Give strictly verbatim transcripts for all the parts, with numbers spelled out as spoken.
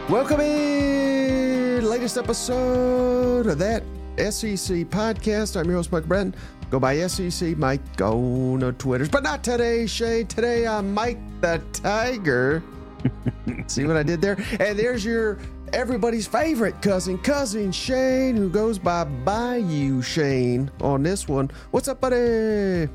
Welcome in, latest episode of that S E C podcast. I'm your host, Mike Bratton. Go by S E C Mike on the Twitters, but not today, Shane. Today I'm Mike the Tiger. See what I did there? And there's your everybody's favorite cousin, cousin Shane, who goes by Bayou Shane on this one. What's up, buddy?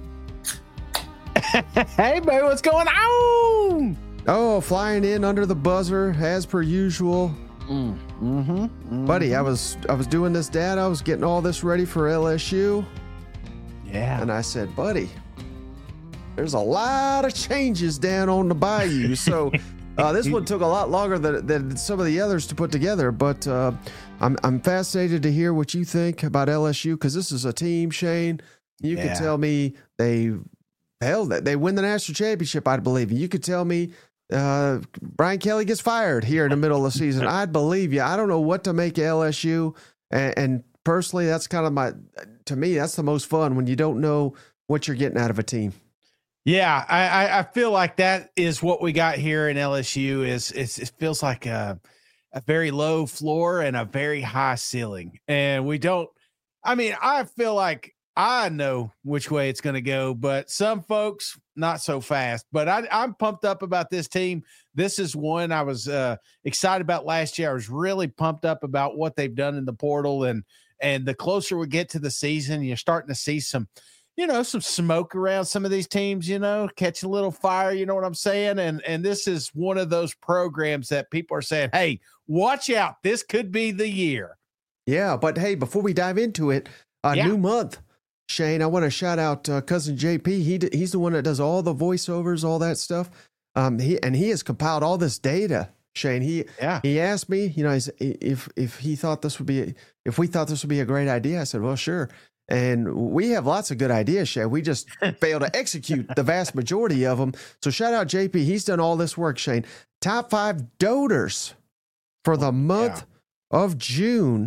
Hey, baby, what's going on? Oh, flying in under the buzzer as per usual. Mm, mm-hmm, mm-hmm. Buddy, I was I was doing this data. I was getting all this ready for L S U. Yeah. And I said, buddy, there's a lot of changes down on the bayou. So uh, this one took a lot longer than, than some of the others to put together. But uh, I'm I'm fascinated to hear what you think about L S U, because this is a team, Shane. You Yeah. could tell me they hell they win the national championship, I'd believe you. You could tell me uh, Brian Kelly gets fired here in the middle of the season. I'd believe you. I don't know what to make of L S U, and, and personally, that's kind of my, to me, that's the most fun when you don't know what you're getting out of a team. Yeah, I, I, I feel like that is what we got here in L S U. Is it's, it feels like a, a very low floor and a very high ceiling, and we don't. I mean, I feel like I know which way it's going to go, but some folks not so fast. But I, I'm pumped up about this team. This is one I was uh, excited about last year. I was really pumped up about what they've done in the portal, and and the closer we get to the season, you're starting to see some, you know, some smoke around some of these teams. You know, catching a little fire. You know what I'm saying? And and this is one of those programs that people are saying, "Hey, watch out! This could be the year." Yeah, but hey, before we dive into it, a Yeah. new month. Shane, I want to shout out uh, cousin J P. He d- he's the one that does all the voiceovers, all that stuff. Um, he and he has compiled all this data. Shane, he Yeah. he asked me, you know, he's, if if he thought this would be if we thought this would be a great idea. I said, well, sure. And we have lots of good ideas, Shane. We just fail to execute the vast majority of them. So shout out J P. He's done all this work, Shane. Top five doters for the month of June.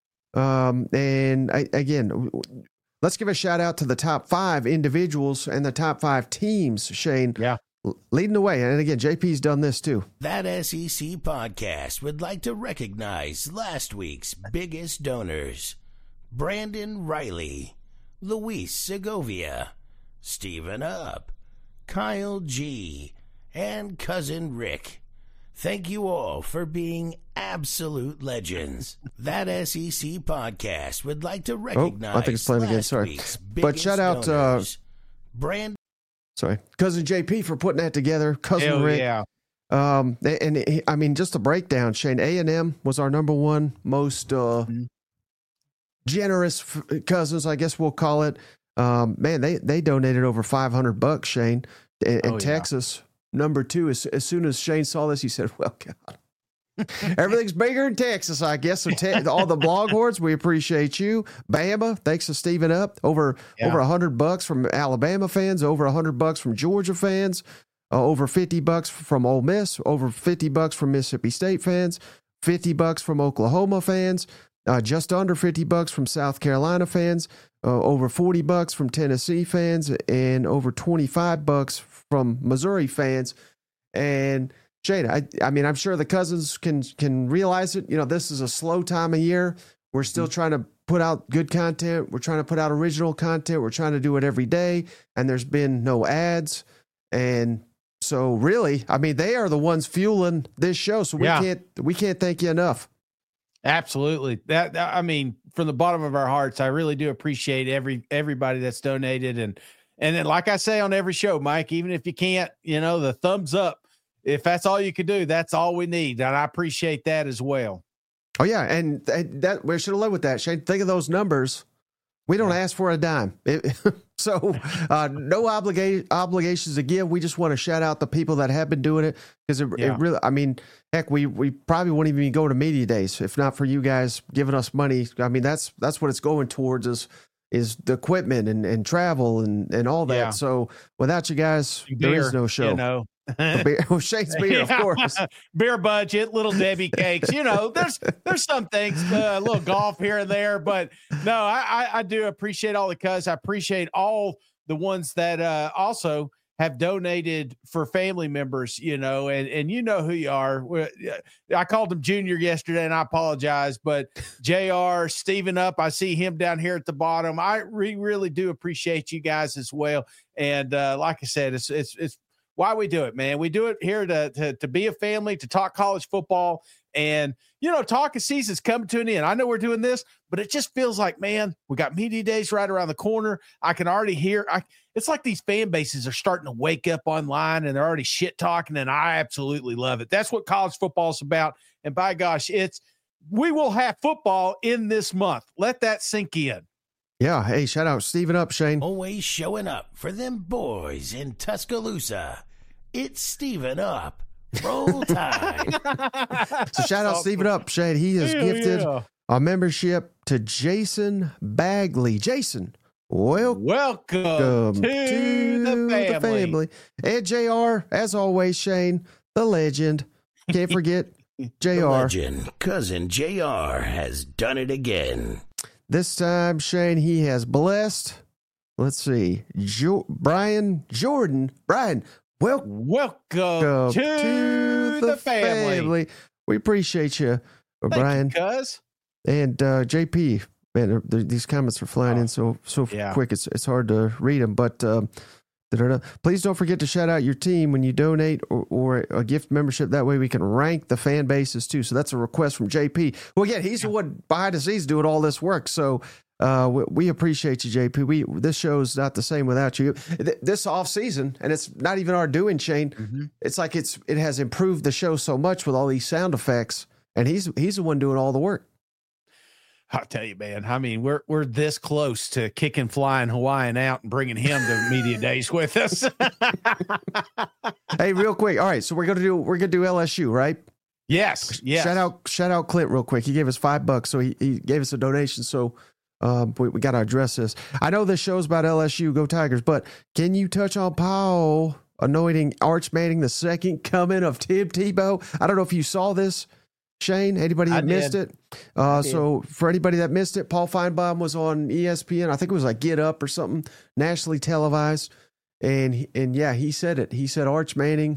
Um, and I, again. Let's give a shout out to the top five individuals and the top five teams, Shane. Yeah. Leading the way. And again, J P's done this too. That S E C podcast would like to recognize last week's biggest donors: Brandon Riley, Luis Segovia, Stephen Up, Kyle G, and Cousin Rick. Thank you all for being absolute legends. That S E C podcast would like to recognize. Oh, I think it's playing again. last Sorry. week's But shout out, uh, donors. Brand. Sorry. Cousin J P for putting that together. Cousin Hell Rick. yeah. Um, and he, I mean, just a breakdown, Shane. A and M was our number one most uh, Mhm. generous f- cousins, I guess we'll call it. Um, man, they, they donated over five hundred bucks, Shane. And, and Oh, yeah. Texas, number two. As, as soon as Shane saw this, he said, well, God. Everything's bigger in Texas, I guess. So te- all the blog hordes, we appreciate you. Bama, thanks to Stephen Up. Over Yeah. over a hundred bucks from Alabama fans. Over a hundred bucks from Georgia fans. Uh, over fifty bucks from Ole Miss. Over fifty bucks from Mississippi State fans. Fifty bucks from Oklahoma fans. Uh, just under fifty bucks from South Carolina fans. Uh, over forty bucks from Tennessee fans, and over twenty-five bucks from Missouri fans. And Shane, I, I mean, I'm sure the cousins can can realize it. You know, this is a slow time of year. We're still Mm-hmm. trying to put out good content. We're trying to put out original content. We're trying to do it every day. And there's been no ads. And so really, I mean, they are the ones fueling this show. So we Yeah. can't we can't thank you enough. Absolutely. That, that- I mean, from the bottom of our hearts, I really do appreciate every everybody that's donated. And and then, like I say on every show, Mike, even if you can't, you know, the thumbs up, if that's all you can do, that's all we need. And I appreciate that as well. Oh yeah, and th- that we should have led with that, Shane. Think of those numbers. We don't ask for a dime, It- so uh, no obliga- obligations to give. We just want to shout out the people that have been doing it, because it, Yeah. it really. I mean, heck, we we probably wouldn't even go to media days if not for you guys giving us money. I mean, that's that's what it's going towards is is the equipment and, and travel and, and all that. Yeah. So without you guys, there is Beer, no show. You know, The beer, well, Shane's beer, of Yeah. course. Beer budget, little Debbie cakes. You know, there's there's some things, uh, a little golf here and there, but no, I, I I do appreciate all the cuz. I appreciate all the ones that uh, also have donated for family members, you know, and, and you know who you are. I called him Junior yesterday, and I apologize, but J R, Steven Up, I see him down here at the bottom. I re- really do appreciate you guys as well. And uh, like I said, it's it's it's why we do it, man. We do it here to, to to be a family, to talk college football. And, you know, talking season's coming to an end. I know we're doing this, but it just feels like, man, we got media days right around the corner. I can already hear I, it's like these fan bases are starting to wake up online and they're already shit talking. And I absolutely love it. That's what college football is about. And by gosh, it's, we will have football in this month. Let that sink in. Yeah. Hey, shout out Steven Up, Shane. Always showing up for them boys in Tuscaloosa. It's Steven Up. Roll Tide. So shout out Steven Up, Shane. He has Hell gifted yeah. a membership to Jason Bagley. Jason, welcome, Welcome to, to the, family. the family. And J R, as always, Shane, the legend. Can't forget J The R. legend, cousin J R, has done it again. This time, Shane, he has blessed, let's see, jo- Brian Jordan. Brian, welcome. Welcome to, to the, family. We appreciate you, Thank Brian. you, cuz. And uh, J P, man, they're, they're, these comments are flying Oh, in so so yeah. quick. It's it's hard to read them. But um, da-da-da. Please don't forget to shout out your team when you donate or, or a gift membership. That way we can rank the fan bases too. So that's a request from J P. Well, again, he's the one behind the scenes doing all this work. So uh, we, we appreciate you, J P. We this show's not the same without you. Th- This off season, and it's not even our doing, Shane. Mm-hmm. It's like it's it has improved the show so much with all these sound effects, and he's he's the one doing all the work. I'll tell you, man. I mean, we're we're this close to kicking Flying Hawaiian out and bringing him to media days with us. Hey, real quick. All right, so we're gonna do we're gonna do L S U, right? yes, yes. Shout out shout out Clint real quick. He gave us five bucks, so he, he gave us a donation. So um, we, we got to address this. I know this show's about L S U, go Tigers, but can you touch on Powell anointing Arch Manning the second coming of Tim Tebow? I don't know if you saw this, Shane. Anybody I that missed did. it? Uh, did. so for anybody that missed it, Paul Feinbaum was on E S P N. I think it was like Get Up or something, nationally televised. And he- and yeah, he said it. He said Arch Manning.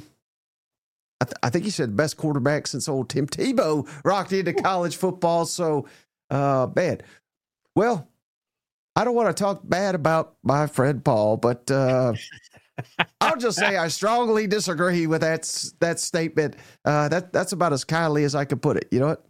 I, th- I think he said best quarterback since old Tim Tebow rocked into college football. So uh, bad. Well, I don't want to talk bad about my friend Paul, but uh, I'll just say I strongly disagree with that s- that statement. Uh, that that's about as kindly as I could put it. You know what?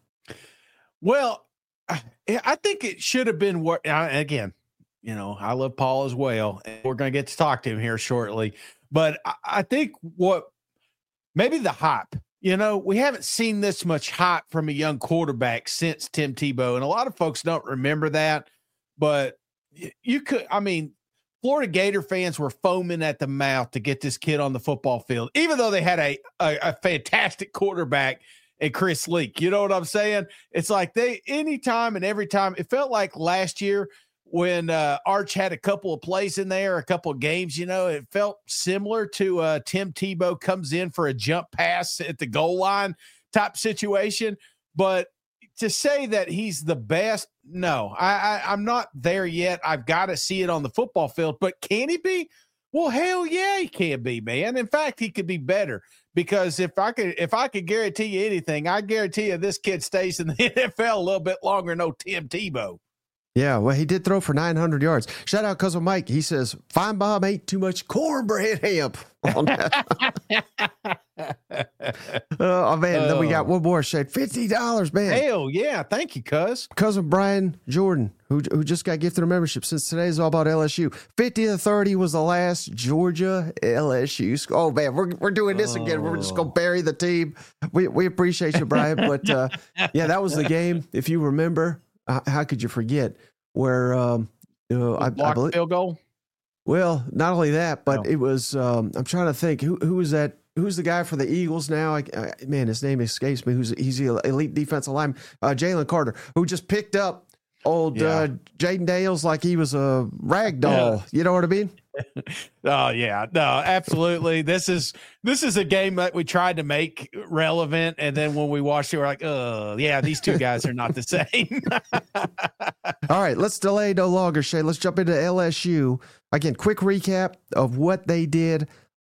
Well, I I think it should have been what. uh, Again, you know, I love Paul as well, and we're going to get to talk to him here shortly. But I, I think what maybe the hype. You know, we haven't seen this much hype from a young quarterback since Tim Tebow, and a lot of folks don't remember that. But y- you could, I mean, Florida Gator fans were foaming at the mouth to get this kid on the football field, even though they had a a, a fantastic quarterback and Chris Leak. You know what I'm saying? It's like they anytime and every time. It felt like last year when uh, Arch had a couple of plays in there, a couple of games, you know, it felt similar to uh, Tim Tebow comes in for a jump pass at the goal line type situation. But to say that he's the best, no, I, I, I'm not there yet. I've got to see it on the football field. But can he be? Well, hell yeah, he can be, man. In fact, he could be better. Because if I could, if I could guarantee you anything, I guarantee you this kid stays in the N F L a little bit longer. No Tim Tebow. Yeah, well, he did throw for nine hundred yards. Shout out cousin Mike. He says Feinbaum ate too much cornbread ham. On that. oh man, then we got one more. Shade fifty dollars, man. Hell yeah, thank you, cuz. Cousin Brian Jordan, who who just got gifted a membership since today is all about L S U. fifty to thirty was the last Georgia L S U. Oh man, we're we're doing this again. We're just gonna bury the team. We we appreciate you, Brian, but uh, yeah, that was the game. If you remember, uh, how could you forget? Where um, you know, I, I Blocked believe. field goal. Well, not only that, but No. it was. Um, I'm trying to think who who was that. Who's the guy for the Eagles now? I, I, man, his name escapes me. Who's he's the elite defensive lineman, uh, Jalen Carter, who just picked up old Yeah. uh, Jaden Dales like he was a rag doll. Yeah. You know what I mean? Oh yeah, no, absolutely. This is this is a game that we tried to make relevant, and then when we watched it, we're like, oh yeah, these two guys are not the same. All right, let's delay no longer, Shay. Let's jump into L S U again. Quick recap of what they did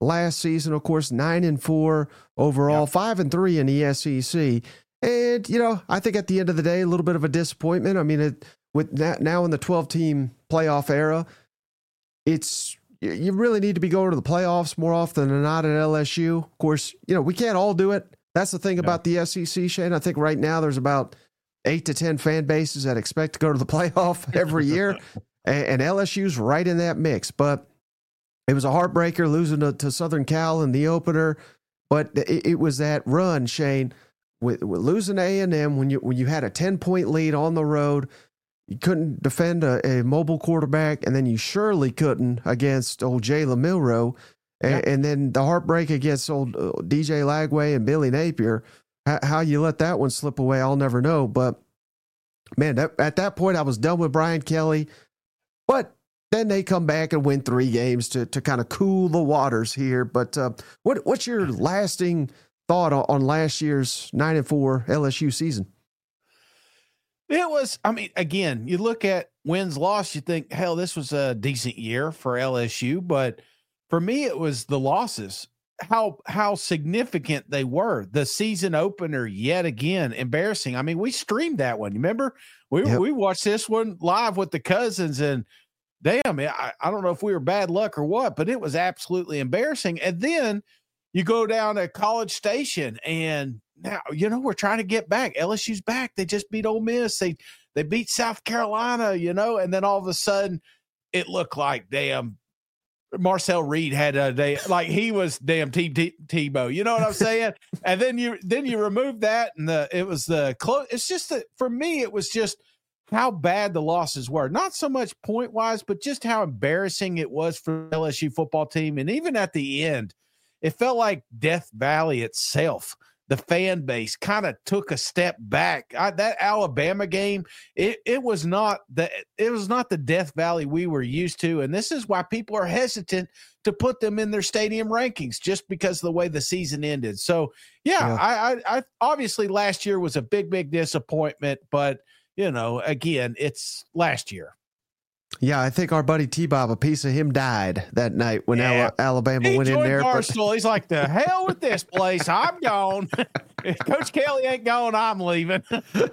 last season, of course, nine and four overall, yep. five and three in the S E C. And, you know, I think at the end of the day, a little bit of a disappointment. I mean, it, with that, now in the twelve team playoff era, it's, you really need to be going to the playoffs more often than not at L S U. Of course, you know, we can't all do it. That's the thing no. about the S E C, Shane. I think right now there's about eight to ten fan bases that expect to go to the playoff every year. and, and L S U's right in that mix. But it was a heartbreaker losing to, to Southern Cal in the opener. But it, it was that run, Shane, with, with losing A and M when you, when you had a ten-point lead on the road. You couldn't defend a, a mobile quarterback, and then you surely couldn't against old Jalen Milroe. And, yeah. and then the heartbreak against old uh, D J Lagway and Billy Napier. How, how you let that one slip away, I'll never know. But, man, that, at that point, I was done with Brian Kelly. But then they come back and win three games to to kind of cool the waters here. But uh, what what's your lasting thought on, on last year's nine and four L S U season? It was, I mean, again, you look at wins, loss, you think, hell, this was a decent year for L S U. But for me, it was the losses, how how significant they were. The season opener, yet again, embarrassing. I mean, we streamed that one. Remember? We yep. we watched this one live with the cousins, and damn, I, I don't know if we were bad luck or what, but it was absolutely embarrassing. And then you go down to College Station, and now, you know, we're trying to get back. L S U's back. They just beat Ole Miss. They they beat South Carolina, you know, and then all of a sudden it looked like damn Marcel Reed had a day, like he was damn T- T- Tebow. You know what I'm saying? And then you then you remove that, and the it was the close. It's just that for me, it was just how bad the losses were. Not so much point wise, but just how embarrassing it was for the L S U football team. And even at the end, it felt like Death Valley itself. The fan base kind of took a step back. I, that Alabama game, it, it was not the it was not the Death Valley we were used to, and this is why people are hesitant to put them in their stadium rankings just because of the way the season ended. So, yeah, yeah. I, I, I obviously last year was a big, big disappointment, but you know, again, it's last year. Yeah, I think our buddy T-Bob, a piece of him died that night when yeah. Al- Alabama he went in there. Barstool. But... He's like, the hell with this place. I'm gone. If Coach Kelly ain't gone, I'm leaving.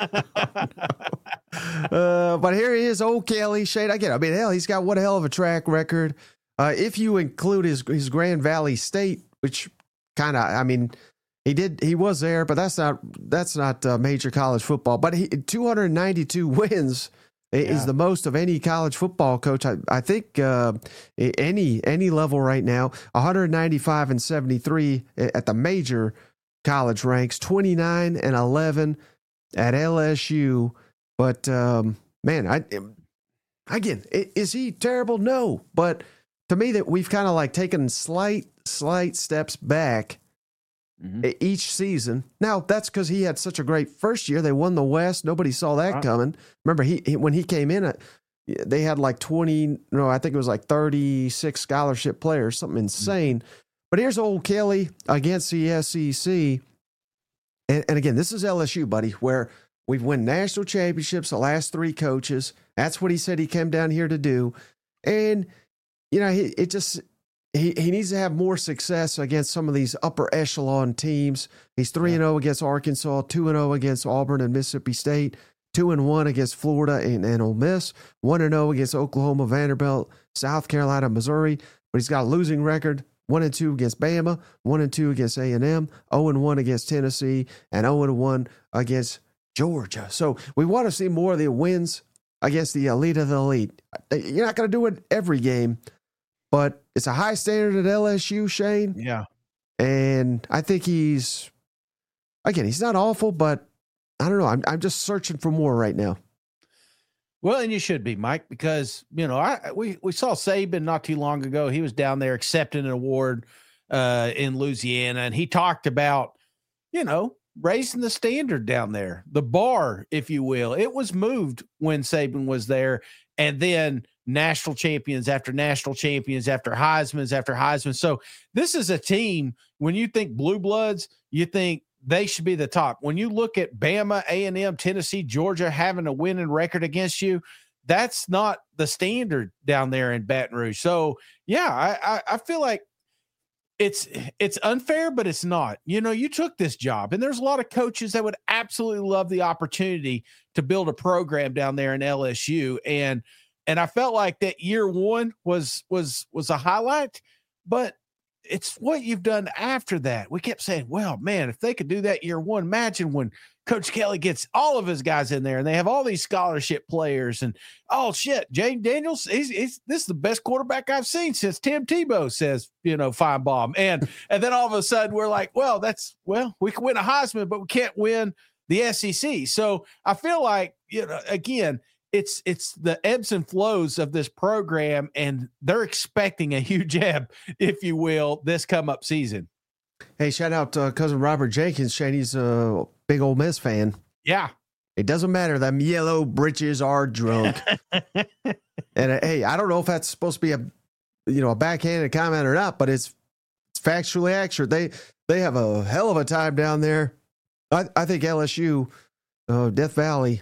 uh, but here he is, old Kelly. Shane, I get it. I mean, hell, he's got one hell of a track record. Uh, if you include his his Grand Valley State, which kind of, I mean, he did, he was there, but that's not that's not uh, major college football. But he, two hundred ninety-two wins. Yeah. Is the most of any college football coach. I, I think uh, any any level right now, one ninety-five and seventy-three at the major college ranks, twenty-nine and eleven at L S U. But um, man, I again, is he terrible? No, but to me, that we've kind of like taken slight slight steps back. Mm-hmm. Each season. Now, that's because he had such a great first year. They won the West. Nobody saw that wow. coming. Remember, he, he when he came in, they had like twenty, no, I think it was like thirty-six scholarship players, something insane. Mm-hmm. But here's old Kelly against the S E C. And, and again, this is L S U, buddy, where we've won national championships, the last three coaches. That's what he said he came down here to do. And, you know, he, it just... He he needs to have more success against some of these upper echelon teams. He's three and zero against Arkansas, two and zero against Auburn and Mississippi State, two and one against Florida and, and Ole Miss, one and zero against Oklahoma, Vanderbilt, South Carolina, Missouri. But he's got a losing record: one and two against Bama, one and two against A and M, zero and one against Tennessee, and zero and one against Georgia. So we want to see more of the wins against the elite of the elite. You're not going to do it every game. But it's a high standard at L S U, Shane. Yeah. And I think he's, again, he's not awful, but I don't know. I'm I'm just searching for more right now. Well, and you should be, Mike, because, you know, I we, we saw Saban not too long ago. He was down there accepting an award uh, in Louisiana, and he talked about, you know, raising the standard down there, the bar, if you will. It was moved when Saban was there, and then national champions after national champions after Heisman's after Heisman. So this is a team, when you think Blue Bloods, you think they should be the top. When you look at Bama, A and M, Tennessee, Georgia having a winning record against you, that's not the standard down there in Baton Rouge. So, yeah, I, I, I feel like it's it's unfair, but it's not. You know, you took this job, and there's a lot of coaches that would absolutely love the opportunity to build a program down there in L S U, and and I felt like that year one was was was a highlight, but it's what you've done after that. We kept saying, well, man, if they could do that year one, imagine when Coach Kelly gets all of his guys in there and they have all these scholarship players and, oh, shit, Jane Daniels, he's, he's this is the best quarterback I've seen since Tim Tebow, says, you know, Feinbaum. And, and then all of a sudden we're like, well, that's, well, we can win a Heisman, but we can't win the S E C. So I feel like, you know, again, It's it's the ebbs and flows of this program, and they're expecting a huge ebb, if you will, this come up season. Hey, shout out to uh, cousin Robert Jenkins. Shane, he's a big Ole Miss fan. Yeah. It doesn't matter. Them yellow britches are drunk. And uh, hey, I don't know if that's supposed to be a you know a backhanded comment or not, but it's it's factually accurate. They they have a hell of a time down there. I, I think L S U, uh, Death Valley,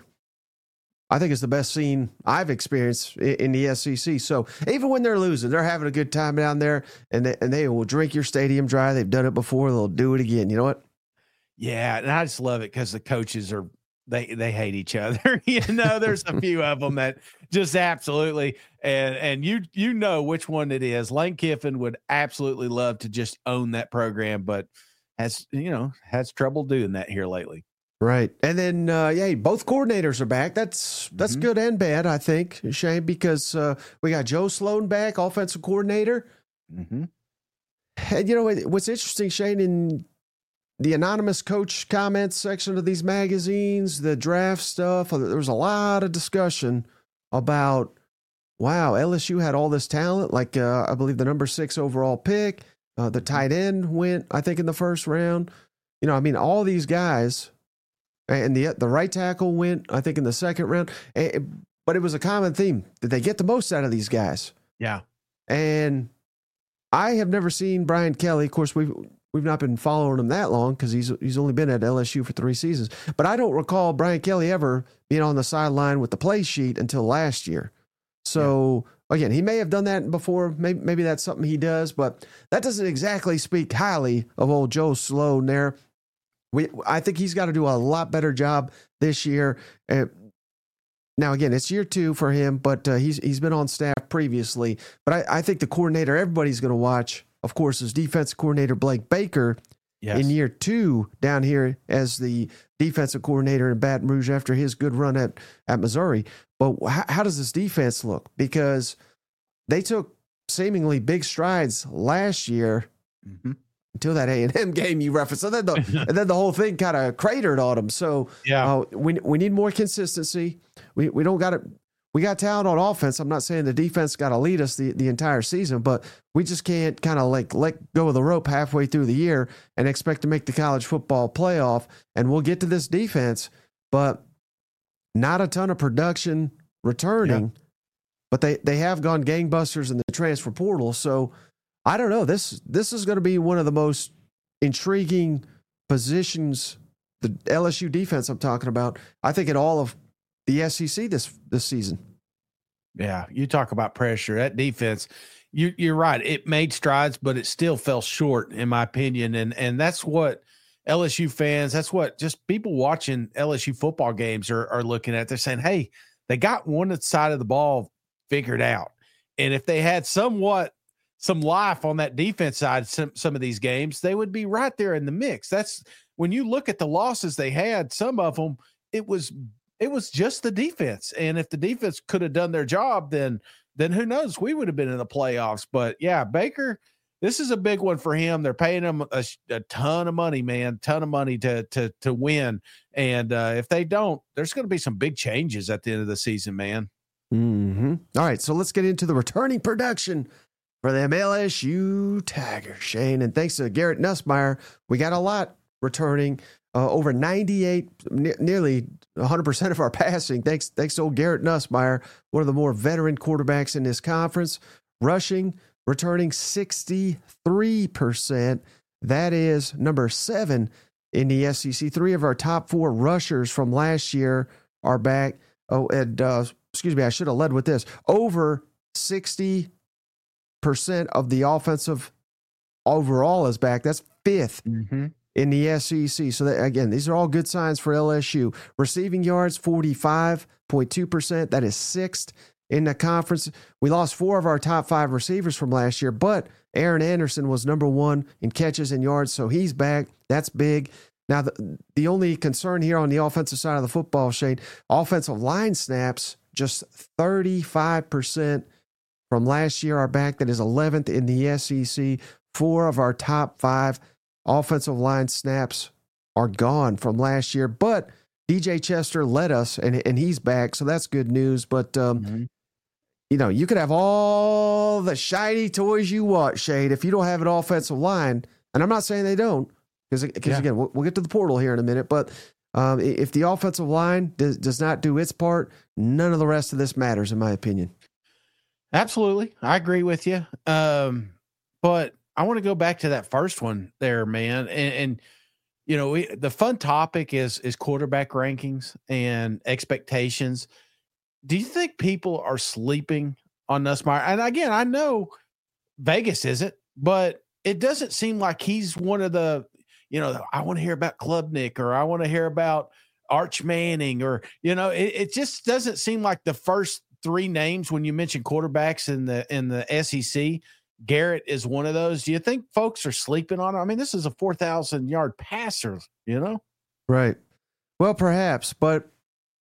I think it's the best scene I've experienced in the S E C. So even when they're losing, they're having a good time down there, and they, and they will drink your stadium dry. They've done it before. They'll do it again. You know what? Yeah, and I just love it because the coaches are they they hate each other. You know, there's a few of them that just absolutely and and you you know which one it is. Lane Kiffin would absolutely love to just own that program, but has you know has trouble doing that here lately. Right. And then, uh, yeah, both coordinators are back. That's that's mm-hmm. good and bad, I think, Shane, because uh, we got Joe Sloan back, offensive coordinator. Mm-hmm. And, you know, what's interesting, Shane, in the anonymous coach comments section of these magazines, the draft stuff, there was a lot of discussion about, wow, L S U had all this talent, like uh, I believe the number six overall pick, uh, the tight end went, I think, in the first round. You know, I mean, all these guys. And the the right tackle went, I think, in the second round. But it was a common theme. Did they get the most out of these guys? Yeah. And I have never seen Brian Kelly. Of course, we've, we've not been following him that long because he's, he's only been at L S U for three seasons. But I don't recall Brian Kelly ever being on the sideline with the play sheet until last year. So, yeah. Again, he may have done that before. Maybe, maybe that's something he does. But that doesn't exactly speak highly of old Joe Sloan there. We, I think he's got to do a lot better job this year. Uh, now, again, it's year two for him, but uh, he's he's been on staff previously. But I, I think the coordinator everybody's going to watch, of course, is defensive coordinator Blake Baker yes. in year two down here as the defensive coordinator in Baton Rouge after his good run at, at Missouri. But how, how does this defense look? Because they took seemingly big strides last year. Mm-hmm. Until that A and M game you referenced. And then the, and then the whole thing kind of cratered on them. So yeah, uh, we we need more consistency. We we don't got it. We got talent on offense. I'm not saying the defense got to lead us the, the entire season, but we just can't kind of like let go of the rope halfway through the year and expect to make the college football playoff. And we'll get to this defense, but not a ton of production returning. Yeah. But they, they have gone gangbusters in the transfer portal. So I don't know. This this is going to be one of the most intriguing positions, the L S U defense I'm talking about, I think, in all of the S E C this this season. Yeah, you talk about pressure. That defense, you, you're right. It made strides, but it still fell short, in my opinion. And and that's what L S U fans, that's what just people watching L S U football games are, are looking at. They're saying, hey, they got one side of the ball figured out. And if they had somewhat some life on that defense side, some, some of these games, they would be right there in the mix. That's when you look at the losses they had, some of them, it was, it was just the defense. And if the defense could have done their job, then, then who knows, we would have been in the playoffs. But yeah, Baker, this is a big one for him. They're paying him a, a ton of money, man, ton of money to, to, to win. And uh, if they don't, there's going to be some big changes at the end of the season, man. Mm-hmm. All right. So let's get into the returning production for them L S U Tigers, Shane. And thanks to Garrett Nussmeier, we got a lot returning, uh, over ninety-eight, ne- nearly one hundred percent of our passing. Thanks, thanks to old Garrett Nussmeier, one of the more veteran quarterbacks in this conference. Rushing, returning sixty-three percent. That is number seven in the S E C. Three of our top four rushers from last year are back. Oh, and uh, excuse me, I should have led with this. Over sixty percent of the offensive overall is back. That's fifth Mm-hmm. in the S E C. So that, again, these are all good signs for L S U. Receiving yards, forty-five point two percent. That is sixth in the conference. We lost four of our top five receivers from last year, but Aaron Anderson was number one in catches and yards, so he's back. That's big. Now, the, the only concern here on the offensive side of the football, Shane, offensive line snaps, just thirty-five percent from last year are back. That is eleventh in the S E C. Four of our top five offensive line snaps are gone from last year, but D J Chester led us, and, and he's back, so that's good news. But, um, mm-hmm. you know, you could have all the shiny toys you want, Shade, if you don't have an offensive line, and I'm not saying they don't, because, yeah. again, we'll, we'll get to the portal here in a minute, but um, if the offensive line does, does not do its part, none of the rest of this matters, in my opinion. Absolutely. I agree with you. Um, but I want to go back to that first one there, man. And, and you know, we, the fun topic is, is quarterback rankings and expectations. Do you think people are sleeping on Nussmeier? And again, I know Vegas isn't, but it doesn't seem like he's one of the, you know, I want to hear about Klubnik, or I want to hear about Arch Manning, or, you know, it, it just doesn't seem like the first three names when you mention quarterbacks in the, in the S E C. Garrett is one of those. Do you think folks are sleeping on it? I mean, this is a four thousand yard passer, you know? Right. Well, perhaps, but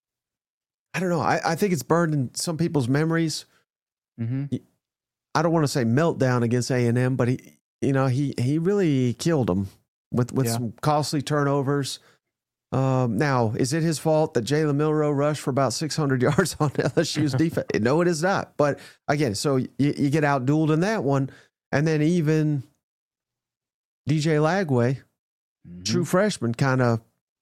I don't know. I, I think it's burned in some people's memories. Mm-hmm. I don't want to say meltdown against A and M, but he, you know, he, he really killed them with, with yeah. some costly turnovers. Um, now, is it his fault that Jalen Milroe rushed for about six hundred yards on L S U's defense? No, it is not. But again, so you, you get outdueled in that one. And then even D J Lagway, mm-hmm. true freshman, kind of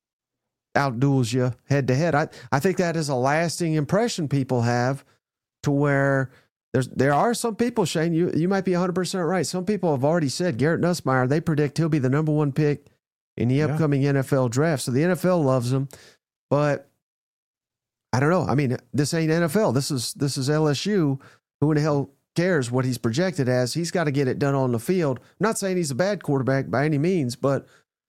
outduels you head to head. I, I think that is a lasting impression people have, to where there's, there are some people, Shane, you, you might be one hundred percent right. Some people have already said Garrett Nussmeier, they predict he'll be the number one pick in the upcoming yeah. N F L draft. So the N F L loves him, but I don't know. I mean, this ain't N F L. This is, this is L S U. Who in the hell cares what he's projected as? He's got to get it done on the field. I'm not saying he's a bad quarterback by any means, but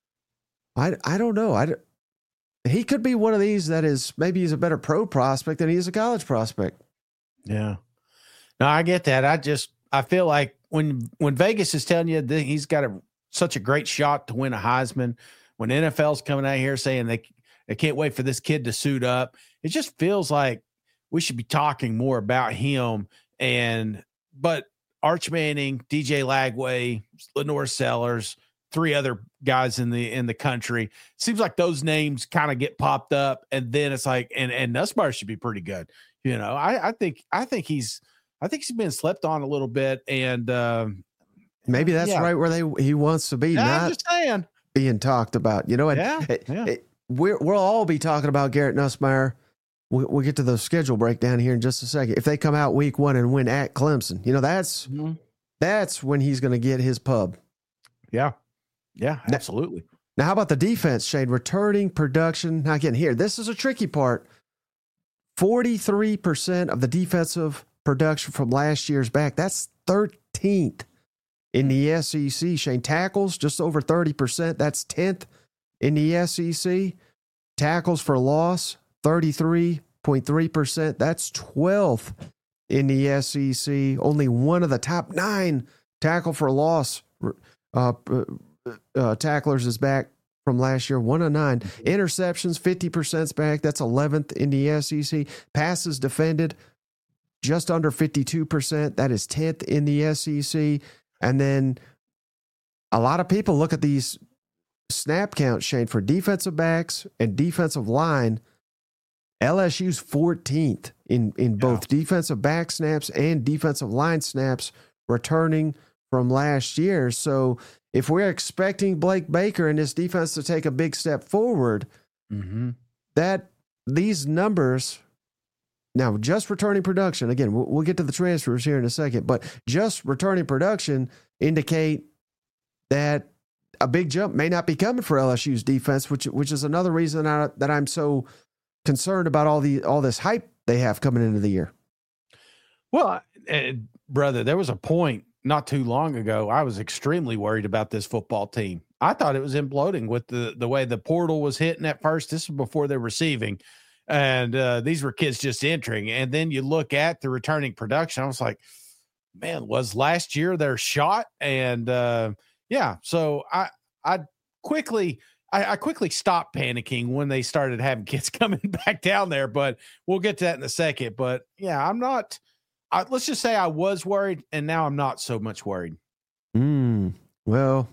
I, I don't know. I, he could be one of these that is, maybe he's a better pro prospect than he is a college prospect. Yeah. No, I get that. I just, I feel like when, when Vegas is telling you that he's got a, such a great shot to win a Heisman, when N F L's coming out here saying they, they can't wait for this kid to suit up, it just feels like we should be talking more about him. And, but Arch Manning, D J Lagway, Lenore Sellers, three other guys in the, in the country, seems like those names kind of get popped up. And then it's like, and, and Nussmeier should be pretty good. You know, I, I think, I think he's, I think he's been slept on a little bit. And, um, maybe that's yeah. right where they he wants to be, yeah, not I'm just saying. being talked about. You know, and yeah, it, yeah. It, we're, we'll all be talking about Garrett Nussmeier. We'll, we'll get to the schedule breakdown here in just a second. If they come out week one and win at Clemson, you know, that's mm-hmm. that's when he's going to get his pub. Yeah, yeah, absolutely. Now, now, how about the defense, Shane? Returning production. Now, again, here, this is a tricky part. forty-three percent of the defensive production from last year's back. That's thirteenth. In the S E C, Shane, tackles just over thirty percent. That's tenth in the S E C. Tackles for loss, thirty-three point three percent. That's twelfth in the S E C. Only one of the top nine tackle for loss uh, uh, tacklers is back from last year. One of nine. Interceptions, fifty percent back. That's eleventh in the S E C. Passes defended, just under fifty-two percent. That is tenth in the S E C. And then a lot of people look at these snap counts, Shane, for defensive backs and defensive line. L S U's fourteenth in, in both yeah. defensive back snaps and defensive line snaps returning from last year. So if we're expecting Blake Baker and this defense to take a big step forward, mm-hmm. that these numbers... Now, just returning production, again, we'll, we'll get to the transfers here in a second, but just returning production indicate that a big jump may not be coming for L S U's defense, which which is another reason I, that I'm so concerned about all the all this hype they have coming into the year. Well, uh, brother, there was a point not too long ago, I was extremely worried about this football team. I thought it was imploding with the, the way the portal was hitting at first. This was before they're receiving. And uh, these were kids just entering. And then you look at the returning production. I was like, man, was last year their shot? And uh, yeah, so I I quickly I, I quickly stopped panicking when they started having kids coming back down there. But we'll get to that in a second. But yeah, I'm not. I, let's just say I was worried, and now I'm not so much worried. Mm, well,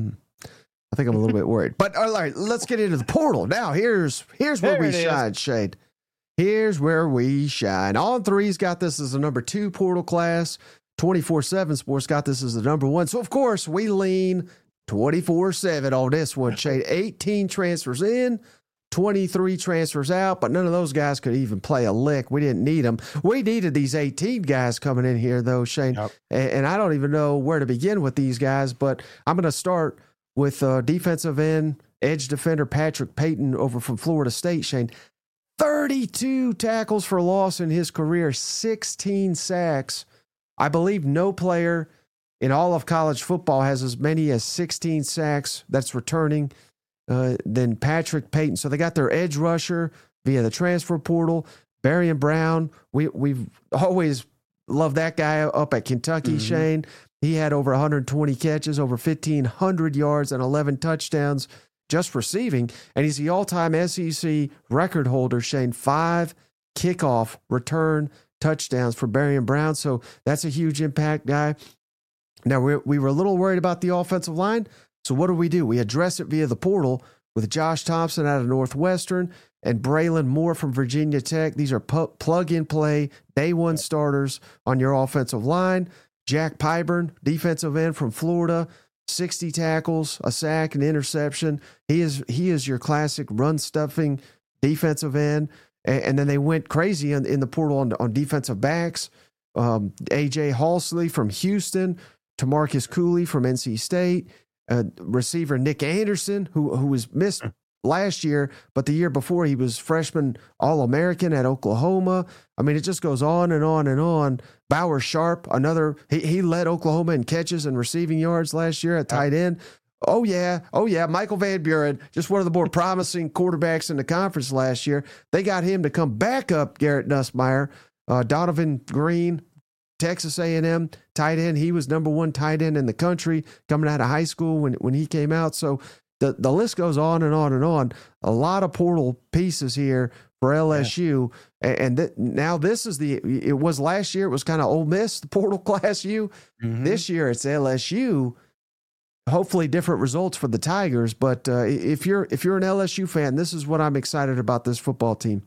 I think I'm a little bit worried. But all right, let's get into the portal now. Here's here's where There we it shine, is. Shade. Here's where we shine. On Three's got this as a number two portal class. twenty-four seven Sports got this as the number one. So, of course, we lean twenty-four seven on this one, Shade. eighteen transfers in, twenty-three transfers out, but none of those guys could even play a lick. We didn't need them. We needed these eighteen guys coming in here, though, Shane. Yep. And, and I don't even know where to begin with these guys, but I'm going to start with uh, defensive end, edge defender Patrick Payton over from Florida State, Shane. thirty-two tackles for loss in his career, sixteen sacks. I believe no player in all of college football has as many as sixteen sacks that's returning uh, than Patrick Payton. So they got their edge rusher via the transfer portal, Barian Brown. We, we've always loved that guy up at Kentucky, mm-hmm. Shane. He had over one hundred twenty catches, over fifteen hundred yards, and eleven touchdowns just receiving. And he's the all-time S E C record holder, Shane. Five kickoff return touchdowns for Barian Brown. So that's a huge impact guy. Now, we we were a little worried about the offensive line. So what do we do? We address it via the portal with Josh Thompson out of Northwestern and Braylon Moore from Virginia Tech. These are pu- plug-and-play, day one starters on your offensive line. Jack Pyburn, defensive end from Florida, sixty tackles, a sack, an interception. He is he is your classic run-stuffing defensive end. And, and then they went crazy in, in the portal on, on defensive backs. Um, A J Halsley from Houston, Tamarcus Cooley from N C State, uh, receiver Nick Anderson, who who was missed last year, but the year before he was freshman All-American at Oklahoma. I mean, it just goes on and on and on. Bauer Sharp, another, he, he led Oklahoma in catches and receiving yards last year at tight end. Oh, yeah. Oh, yeah. Michael Van Buren, just one of the more promising quarterbacks in the conference last year. They got him to come back up Garrett Nussmeier. Uh, Donovan Green, Texas A and M tight end. He was number one tight end in the country coming out of high school when, when he came out. So the, the list goes on and on and on. A lot of portal pieces here for L S U. Yeah. And th- now this is the, it was last year, it was kind of Ole Miss, the portal class U. Mm-hmm. This year it's L S U. Hopefully different results for the Tigers. But uh, if you're, if you're an L S U fan, this is what I'm excited about this football team.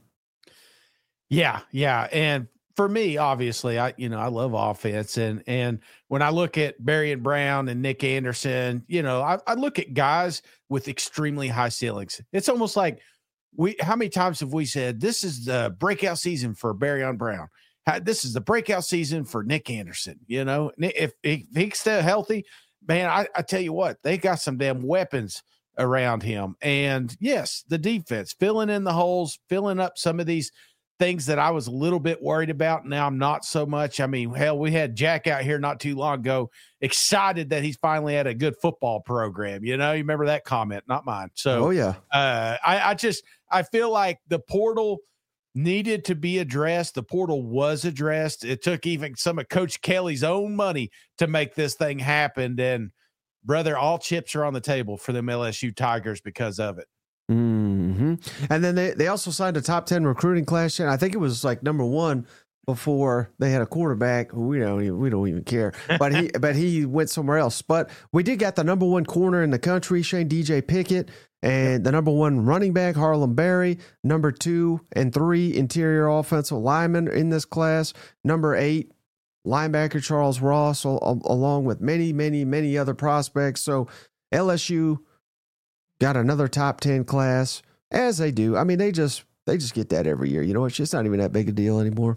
Yeah. Yeah. And for me, obviously, I, you know, I love offense. And, and when I look at Barian Brown and Nick Anderson, you know, I, I look at guys with extremely high ceilings. It's almost like we, how many times have we said, this is the breakout season for Barian Brown? How, this is the breakout season for Nick Anderson. You know, if, if he's still healthy, man, I, I tell you what, they got some damn weapons around him. And yes, the defense filling in the holes, filling up some of these things that I was a little bit worried about. Now I'm not so much. I mean, hell, we had Jack out here not too long ago, excited that he's finally had a good football program. You know, you remember that comment, not mine. So, oh yeah, uh, I, I just, I feel like the portal needed to be addressed. The portal was addressed. It took even some of Coach Kelly's own money to make this thing happen. And brother, all chips are on the table for them L S U Tigers because of it. Mm-hmm. And then they, they also signed a top ten recruiting class. And I think it was like number one before they had a quarterback who we don't even, we don't even care, but he, but he went somewhere else. But we did got the number one corner in the country, Shane D J Pickett, and the number one running back, Harlem Berry, number two and three interior offensive linemen in this class, number eight linebacker Charles Ross, al- along with many, many, many other prospects. So L S U got another top ten class, as they do. I mean, they just they just get that every year. You know, it's just not even that big a deal anymore.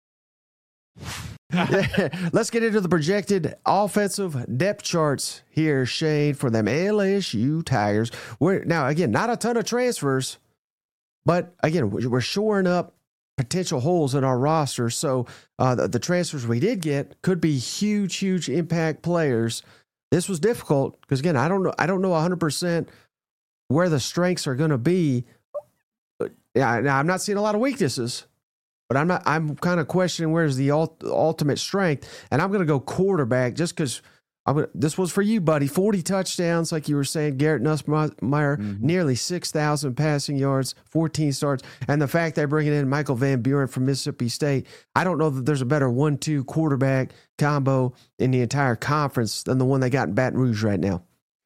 Yeah. Let's get into the projected offensive depth charts here, Shane, for them L S U Tigers. We're now, again, not a ton of transfers, but again, we're shoring up potential holes in our roster. So uh, the, the transfers we did get could be huge, huge impact players. This was difficult because again, I don't know. I don't know one hundred percent where the strengths are going to be. Yeah, now I'm not seeing a lot of weaknesses, but I'm not. I'm kind of questioning where's the ult, ultimate strength, and I'm going to go quarterback just because. I'm gonna, this was for you, buddy. forty touchdowns, like you were saying. Garrett Nussmeier, mm-hmm. nearly six thousand passing yards, fourteen starts. And the fact they're bringing in Michael Van Buren from Mississippi State, I don't know that there's a better one two quarterback combo in the entire conference than the one they got in Baton Rouge right now.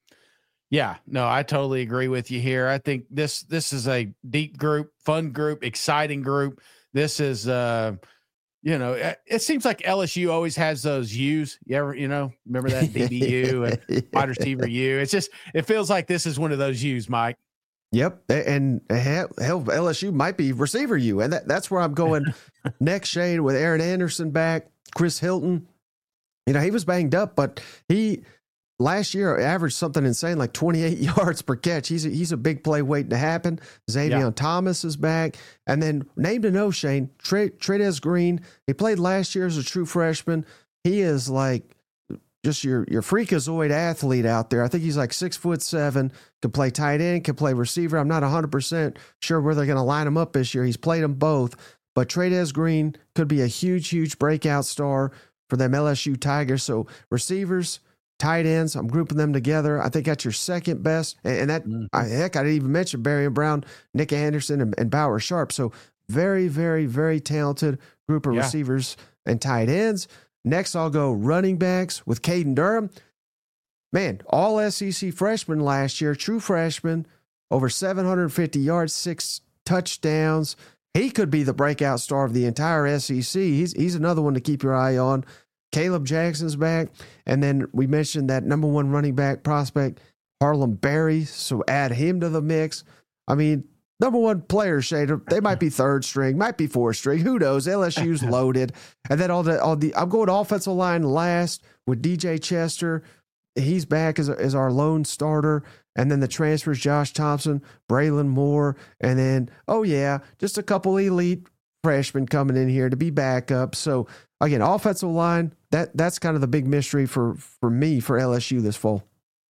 Yeah, no, I totally agree with you here. I think this this is a deep group, fun group, exciting group. This is uh You know, it seems like L S U always has those U's. You ever, you know, remember that D B U and wide receiver U? It's just, it feels like this is one of those U's, Mike. Yep. And hell, L S U might be receiver U. And that, that's where I'm going next, Shane, with Aaron Anderson back, Chris Hilton. You know, he was banged up, but he last year averaged something insane, like twenty-eight yards per catch. He's a, he's a big play waiting to happen. Xavier yeah. Thomas is back. And then name to know, Shane, Tre- Trey'Dez Green. He played last year as a true freshman. He is like just your, your freakazoid athlete out there. I think he's like six foot seven, can play tight end, can play receiver. I'm not one hundred percent sure where they're going to line him up this year. He's played them both. But Trey'Dez Green could be a huge, huge breakout star for them L S U Tigers. So receivers, tight ends, I'm grouping them together. I think that's your second best. And that, mm-hmm. I, heck, I didn't even mention Barry and Brown, Nick Anderson, and, and Bauer Sharp. So very, very, very talented group of yeah. receivers and tight ends. Next, I'll go running backs with Caden Durham. Man, all S E C freshman last year, true freshman, over seven hundred fifty yards, six touchdowns. He could be the breakout star of the entire S E C. He's, he's another one to keep your eye on. Caleb Jackson's back. And then we mentioned that number one running back prospect, Harlem Berry. So add him to the mix. I mean, number one player, Shader, they might be third string, might be fourth string. Who knows? L S U's loaded. And then all the, all the, I'm going offensive line last with D J Chester. He's back as, as our lone starter. And then the transfers, Josh Thompson, Braylon Moore. And then, oh yeah, just a couple elite freshmen coming in here to be backup. So again, offensive line, that that's kind of the big mystery for, for me for L S U this fall.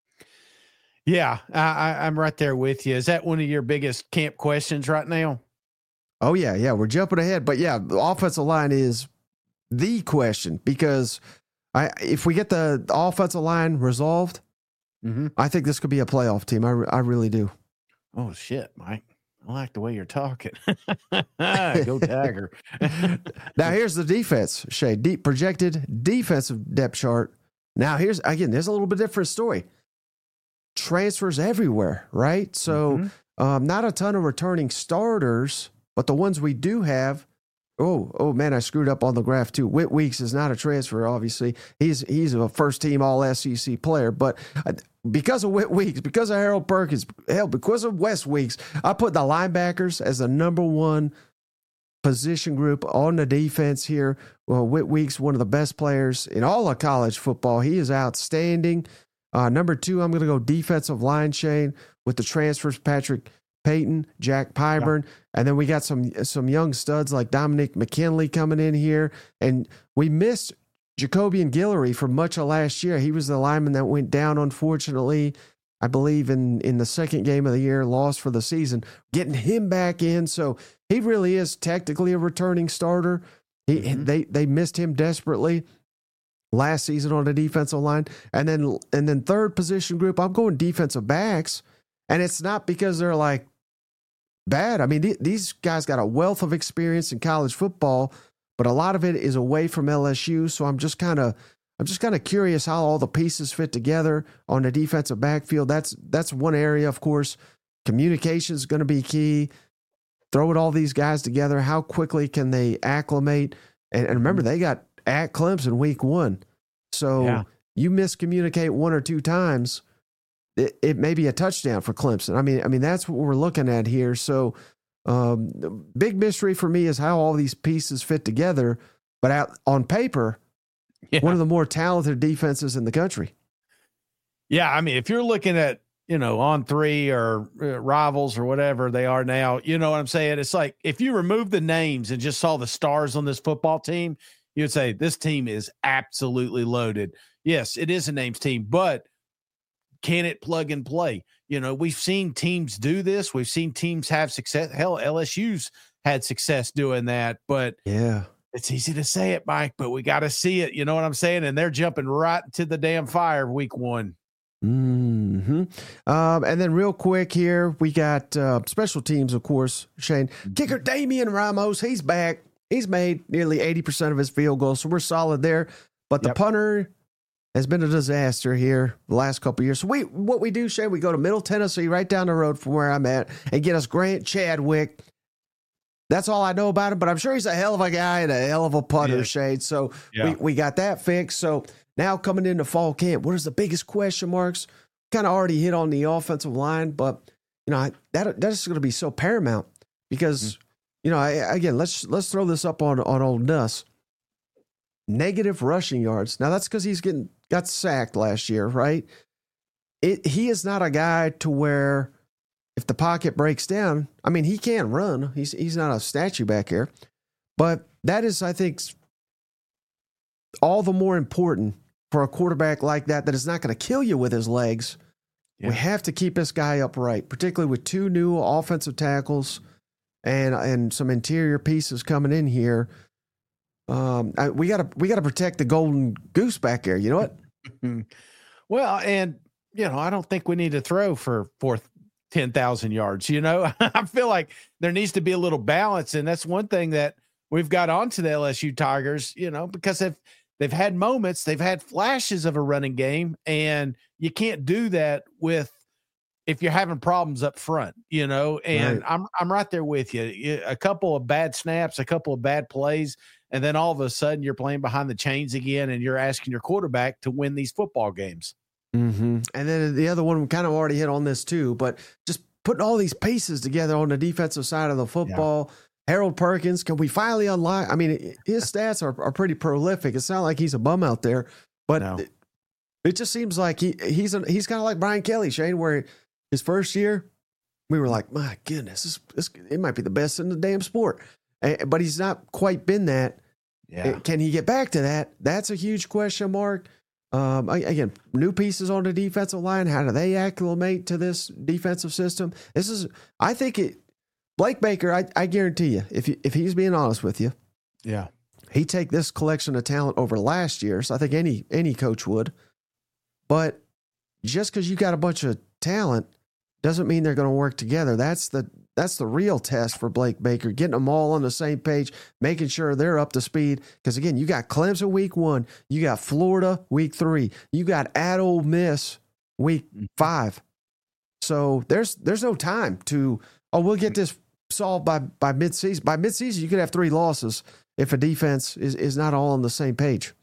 Yeah, I, I'm right there with you. Is that one of your biggest camp questions right now? Oh, yeah, yeah. We're jumping ahead. But, yeah, the offensive line is the question because I if we get the offensive line resolved, mm-hmm. I think this could be a playoff team. I, I really do. Oh, shit, Mike. I like the way you're talking. Go Tiger. Now, here's the defense, Shay. Deep projected defensive depth chart. Now, here's, again, there's a little bit different story. Transfers everywhere, right? So mm-hmm. um, not a ton of returning starters, but the ones we do have, oh, oh man, I screwed up on the graph too. Whit Weeks is not a transfer, obviously. He's he's a first-team All-S E C player, but because of Whit Weeks, because of Harold Perkins, hell, because of Wes Weeks, I put the linebackers as the number one position group on the defense here. Well, Whit Weeks, one of the best players in all of college football. He is outstanding. Uh, number two, I'm going to go defensive line, Shane, with the transfers, Patrick Payton, Jack Pyburn. Yeah. And then we got some some young studs like Dominic McKinley coming in here. And we missed Jacobian Guillory for much of last year. He was the lineman that went down, unfortunately, I believe, in, in the second game of the year, lost for the season. Getting him back in. So he really is technically a returning starter. He, mm-hmm. They they missed him desperately last season on the defensive line. And then and then third position group, I'm going defensive backs. And it's not because they're like bad. I mean, th- these guys got a wealth of experience in college football, but a lot of it is away from L S U. So I'm just kind of I'm just kind of curious how all the pieces fit together on the defensive backfield. That's that's one area, of course. Communication is going to be key. Throwing all these guys together, how quickly can they acclimate? And, and remember, they got at Clemson week one. So yeah. you miscommunicate one or two times, it, it may be a touchdown for Clemson. I mean, I mean, that's what we're looking at here. So um, the big mystery for me is how all these pieces fit together, but out on paper, yeah. one of the more talented defenses in the country. Yeah. I mean, if you're looking at you know, on three or uh, rivals or whatever they are now. You know what I'm saying? It's like if you remove the names and just saw the stars on this football team, you would say this team is absolutely loaded. Yes, it is a names team, but can it plug and play? You know, we've seen teams do this. We've seen teams have success. Hell, L S U's had success doing that, but yeah, it's easy to say it, Mike, but we got to see it. You know what I'm saying? And they're jumping right to the damn fire week one. Mm-hmm. Um, and then real quick here, we got uh, special teams, of course, Shane. Kicker Damian Ramos, he's back. He's made nearly eighty percent of his field goals, so we're solid there. But the Yep. punter has been a disaster here the last couple of years. So we, what we do, Shane, we go to Middle Tennessee, right down the road from where I'm at, and get us Grant Chadwick. That's all I know about him, but I'm sure he's a hell of a guy and a hell of a punter, Yeah. Shane. So Yeah. we, we got that fixed. So now coming into fall camp, what is the biggest question marks? Kind of already hit on the offensive line, but you know I, that that's going to be so paramount because mm-hmm. you know I, again let's let's throw this up on on old Nuss. Negative rushing yards. Now that's because he's getting got sacked last year, right? It he is not a guy to where if the pocket breaks down, I mean he can run. He's he's not a statue back here, but that is I think all the more important for a quarterback like that that is not going to kill you with his legs. Yeah. We have to keep this guy upright, particularly with two new offensive tackles and and some interior pieces coming in here. Um, I, we gotta we gotta protect the golden goose back there. You know what? Well, and you know, I don't think we need to throw for fourth ten thousand yards. You know, I feel like there needs to be a little balance, and that's one thing that we've got onto the L S U Tigers. You know, because if they've had moments, they've had flashes of a running game, and you can't do that with if you're having problems up front, you know, and right. I'm, I'm right there with you. A couple of bad snaps, a couple of bad plays, and then all of a sudden you're playing behind the chains again, and you're asking your quarterback to win these football games. Mm-hmm. And then the other one, we kind of already hit on this too, but just putting all these pieces together on the defensive side of the football. Yeah. Harold Perkins, can we finally unlock? I mean, his stats are, are pretty prolific. It's not like he's a bum out there, but no. it, it just seems like he he's a, he's kind of like Brian Kelly, Shane, where his first year we were like, my goodness, this, this it might be the best in the damn sport, and, but he's not quite been that. Yeah. Can he get back to that? That's a huge question mark. Um, again, new pieces on the defensive line. How do they acclimate to this defensive system? This is, I think it. Blake Baker, I, I guarantee you, if he, if he's being honest with you, yeah, he'd take this collection of talent over last year's. I think any any coach would. But just because you got a bunch of talent doesn't mean they're going to work together. That's the that's the real test for Blake Baker, getting them all on the same page, making sure they're up to speed. Because again, you got Clemson week one, you got Florida week three, you got at Ole Miss week five. So there's there's no time to. Oh, we'll get this solved by by midseason. By midseason, you could have three losses if a defense is, is not all on the same page.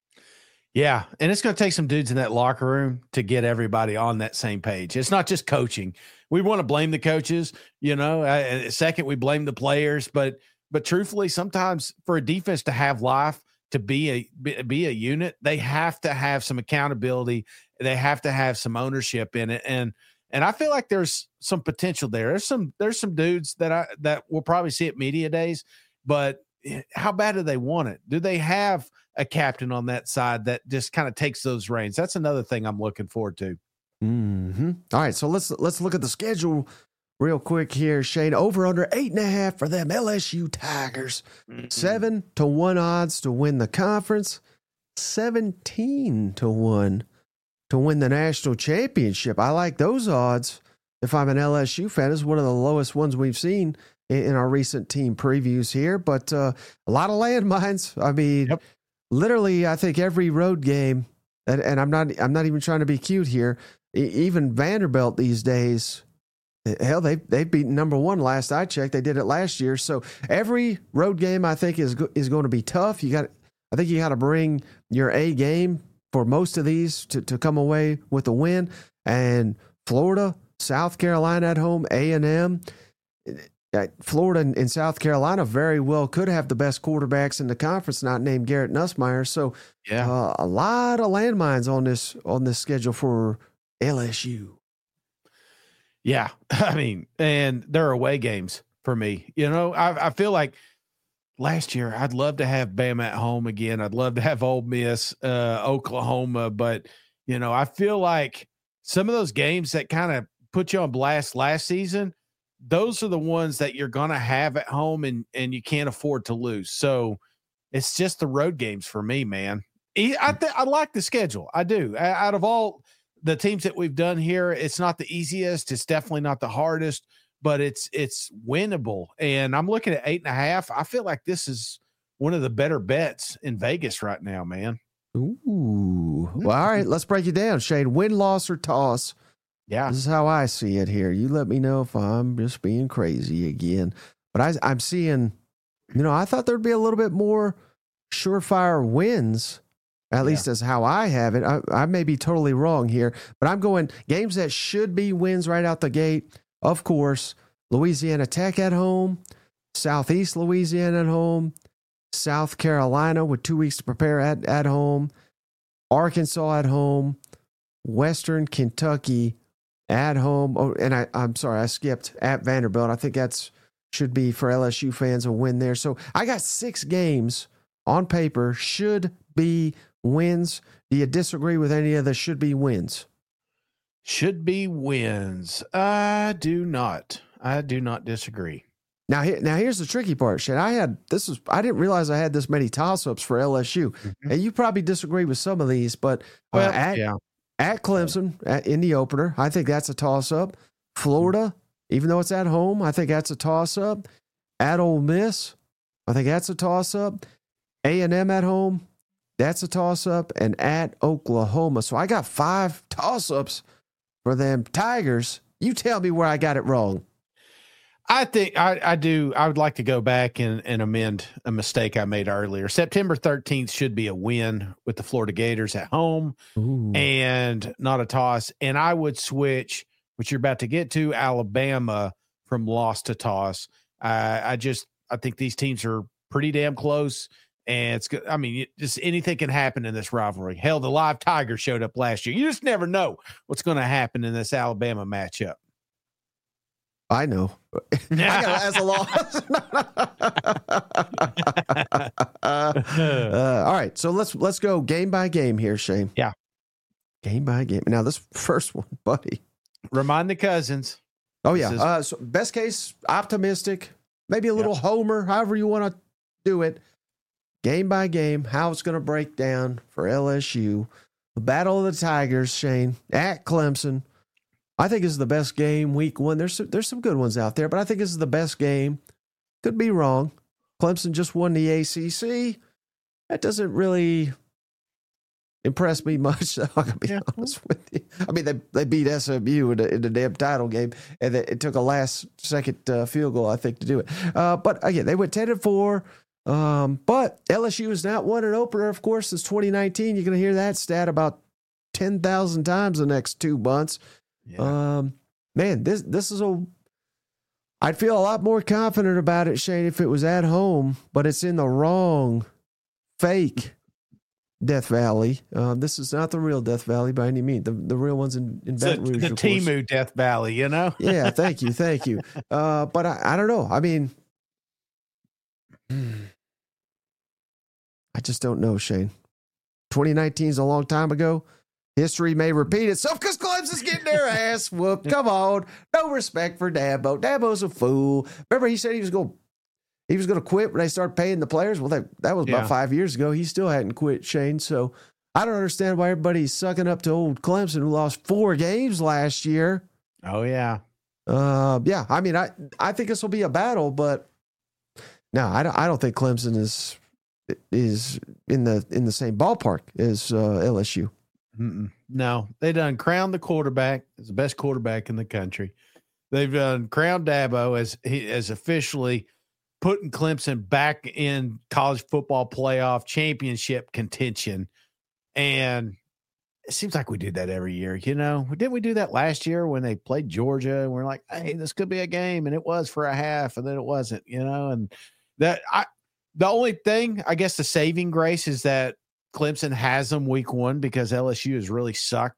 Yeah, and it's going to take some dudes in that locker room to get everybody on that same page. It's not just coaching. We want to blame the coaches, you know. Uh, second, we blame the players, but but truthfully, sometimes for a defense to have life, to be a be, be a unit, they have to have some accountability. They have to have some ownership in it, and. And I feel like there's some potential there. There's some there's some dudes that I that we'll probably see at media days, but how bad do they want it? Do they have a captain on that side that just kind of takes those reins? That's another thing I'm looking forward to. Mm-hmm. All right, so let's let's look at the schedule real quick here, Shane. Over under eight and a half for them L S U Tigers. Mm-hmm. Seven to one odds to win the conference. Seventeen to one. To win the national championship. I like those odds. If I'm an L S U fan, it's one of the lowest ones we've seen in, in our recent team previews here. But uh, a lot of landmines. I mean, yep. literally, I think every road game, and, and I'm not, I'm not even trying to be cute here. Even Vanderbilt these days, hell, they they've beaten number one last I checked. They did it last year. So every road game, I think is is going to be tough. You got, I think you got to bring your A game for most of these to, to come away with a win. And Florida, South Carolina at home, A and M. Florida and, and South Carolina very well could have the best quarterbacks in the conference, not named Garrett Nussmeier. So yeah, uh, a lot of landmines on this on this schedule for L S U. Yeah. I mean, and they're away games for me. You know, I, I feel like last year I'd love to have Bama at home again. I'd love to have Ole Miss, uh, Oklahoma, but you know, I feel like some of those games that kind of put you on blast last season, those are the ones that you're going to have at home and, and you can't afford to lose. So it's just the road games for me, man. I th- I like the schedule. I do. Out of all the teams that we've done here, it's not the easiest. It's definitely not the hardest, but it's it's winnable. And I'm looking at eight and a half. I feel like this is one of the better bets in Vegas right now, man. Ooh. Well, all right, let's break it down, Shane. Win, loss, or toss. Yeah. This is how I see it here. You let me know if I'm just being crazy again. But I, I'm seeing, you know, I thought there'd be a little bit more surefire wins, at yeah. least as how I have it. I, I may be totally wrong here, but I'm going games that should be wins right out the gate. Of course, Louisiana Tech at home, Southeast Louisiana at home, South Carolina with two weeks to prepare at, at home, Arkansas at home, Western Kentucky at home. Oh, and I, I'm sorry, I skipped at Vanderbilt. I think that's should be for L S U fans a win there. So I got six games on paper should be wins. Do you disagree with any of the should be wins? Should be wins. I do not. I do not disagree. Now, here, now here's the tricky part, Shane. I had this is I didn't realize I had this many toss-ups for L S U, mm-hmm. and you probably disagree with some of these, but uh, well, at yeah. at Clemson at, in the opener, I think that's a toss-up. Florida, even though it's at home, I think that's a toss-up. At Ole Miss, I think that's a toss-up. A and M at home, that's a toss-up, and at Oklahoma. So I got five toss-ups for them Tigers. You tell me where I got it wrong. I think I, I do. I would like to go back and, and amend a mistake I made earlier. September thirteenth should be a win with the Florida Gators at home. Ooh. And not a toss. And I would switch, which you're about to get to, Alabama from loss to toss. Uh, I just I think these teams are pretty damn close. And it's good. I mean, it, just anything can happen in this rivalry. Hell, the live Tiger showed up last year. You just never know what's going to happen in this Alabama matchup. I know. I got it as a loss. uh, all right, so let's let's go game by game here, Shane. Yeah, game by game. Now this first one, buddy. Remind the cousins. Oh yeah. Is- uh, so best case, optimistic, maybe a little yep. homer, however you want to do it. Game by game, how it's going to break down for L S U. The Battle of the Tigers, Shane, at Clemson. I think this is the best game week one. There's some, there's some good ones out there, but I think this is the best game. Could be wrong. Clemson just won the A C C. That doesn't really impress me much, so I can be yeah. honest with you. I mean, they they beat S M U in the, in the damn title game, and it took a last-second uh, field goal, I think, to do it. Uh, but, again, they went ten and four. Um, but L S U has not won an opener, of course, since twenty nineteen. You're going to hear that stat about ten thousand times the next two months. Yeah. Um, man, this this is a. I'd feel a lot more confident about it, Shane, if it was at home, but it's in the wrong, fake Death Valley. Uh, this is not the real Death Valley by any means. The the real one's in, in Baton Rouge. The Temu Death Valley, you know. Yeah, thank you, thank you. Uh, but I, I don't know. I mean, I just don't know, Shane. twenty nineteen is a long time ago. History may repeat itself because Clemson's getting their ass whooped. Come on. No respect for Dabo. Dabo's a fool. Remember he said he was going he was going to quit when they started paying the players? Well, that, that was yeah. about five years ago. He still hadn't quit, Shane. So I don't understand why everybody's sucking up to old Clemson who lost four games last year. Oh, yeah. Uh, yeah, I mean, I, I think this will be a battle, but no, I don't, I don't think Clemson is is in the in the same ballpark as uh, L S U. Mm-mm. No, they done crowned the quarterback as the best quarterback in the country. They've done crowned Dabo as he as officially putting Clemson back in college football playoff championship contention. And it seems like we do that every year. You know, didn't we do that last year when they played Georgia and we're like, hey, this could be a game. And it was for a half and then it wasn't, you know, and that I, the only thing, I guess the saving grace is that Clemson has them week one because L S U has really sucked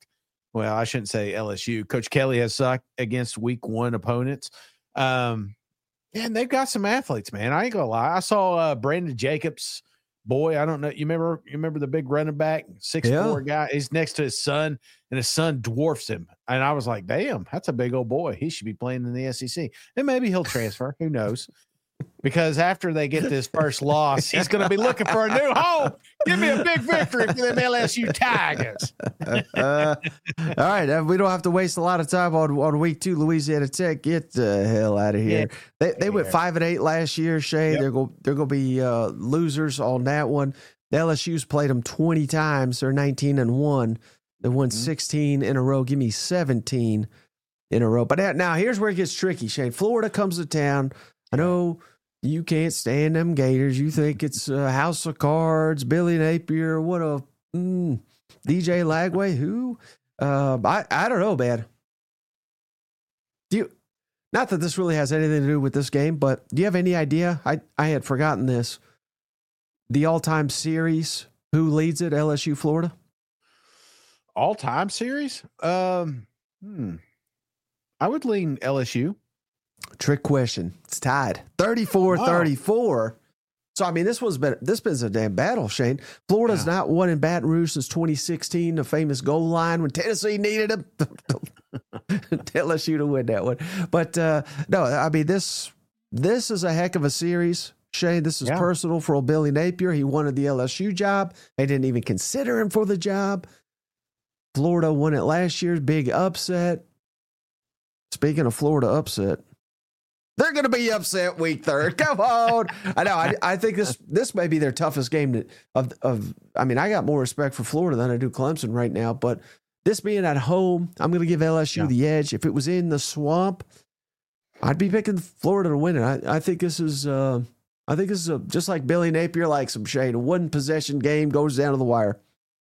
well, I shouldn't say L S U. Coach Kelly has sucked against week one opponents. Um, and they've got some athletes, man. I ain't gonna lie. I saw uh, Brandon Jacobs. Boy, I don't know. You remember? You remember the big running back, six Yeah. four guy? He's next to his son, and his son dwarfs him. And I was like, "Damn, that's a big old boy. He should be playing in the S E C." And maybe he'll transfer. Who knows? Because after they get this first loss, he's going to be looking for a new home. Give me a big victory for them L S U Tigers. uh, all right, uh, we don't have to waste a lot of time on, on week two. Louisiana Tech, get the hell out of here. Yeah. They they went five and eight last year. Shane, yep. they're going they're going to be uh, losers on that one. The L S U's played them twenty times. They're nineteen and one. They won mm-hmm. sixteen in a row. Give me seventeen in a row. But now here's where it gets tricky. Shane, Florida comes to town. I know you can't stand them Gators. You think it's a house of cards, Billy Napier, what a mm, D J Lagway, who? Uh, I I don't know, man. Do you? Not that this really has anything to do with this game, but do you have any idea? I I had forgotten this. The all-time series, who leads it? L S U, Florida. All-time series? Um, hmm. I would lean L S U. Trick question. It's tied. thirty-four thirty-four. Oh. So, I mean, this was been this been a damn battle, Shane. Florida's yeah. not won in Baton Rouge since twenty sixteen, the famous goal line when Tennessee needed him. L S U to win that one. But, uh, no, I mean, this this is a heck of a series, Shane. This is yeah. personal for old Billy Napier. He wanted the L S U job. They didn't even consider him for the job. Florida won it last year. Big upset. Speaking of Florida upset, they're going to be upset week third. Come on. I know. I, I think this this may be their toughest game to, of, of, I mean, I got more respect for Florida than I do Clemson right now, but this being at home, I'm going to give L S U yeah. the edge. If it was in the swamp, I'd be picking Florida to win it. I, I think this is, uh, I think this is a, just like Billy Napier likes some Shane. A one possession game goes down to the wire.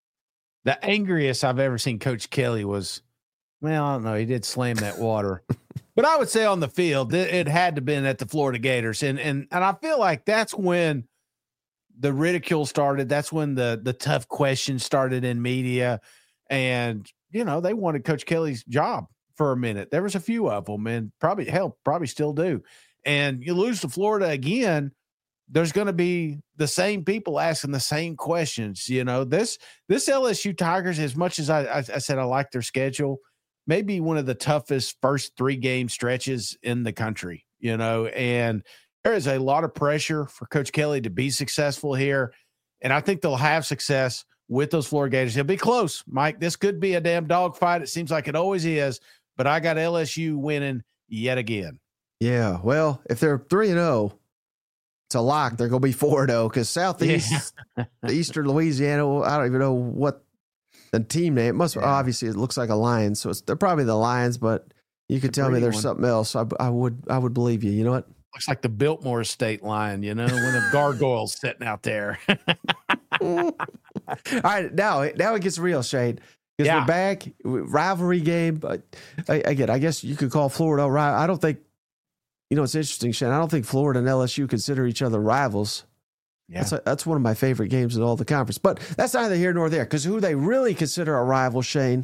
The angriest I've ever seen Coach Kelly was, well, I don't know. He did slam that water. But I would say on the field, it had to have been at the Florida Gators. And and and I feel like that's when the ridicule started. That's when the the tough questions started in media. And, you know, they wanted Coach Kelly's job for a minute. There was a few of them, and probably, hell, probably still do. And you lose to Florida again, there's going to be the same people asking the same questions. You know, this this L S U Tigers, as much as I, I, I said I like their schedule, maybe one of the toughest first three game stretches in the country, you know, and there is a lot of pressure for Coach Kelly to be successful here. And I think they'll have success with those Florida Gators. It'll be close, Mike. This could be a damn dogfight. It seems like it always is, but I got L S U winning yet again. Yeah. Well, if they're three and oh, it's a lock. They're going to be four and oh because Southeast, yeah. Eastern Louisiana, I don't even know what the team name. It must yeah. obviously it looks like a Lions, so it's, they're probably the Lions. But you could tell me there's one. something else. I, I would I would believe you. You know what? Looks like the Biltmore State Lion. You know, when the gargoyles sitting out there. All right, now now it gets real, Shane. Because yeah. we're back, rivalry game. But again, I guess you could call Florida. I don't think. You know, it's interesting, Shane. I don't think Florida and L S U consider each other rivals. Yeah. That's, a, that's one of my favorite games in all the conference. But that's neither here nor there, because who they really consider a rival, Shane,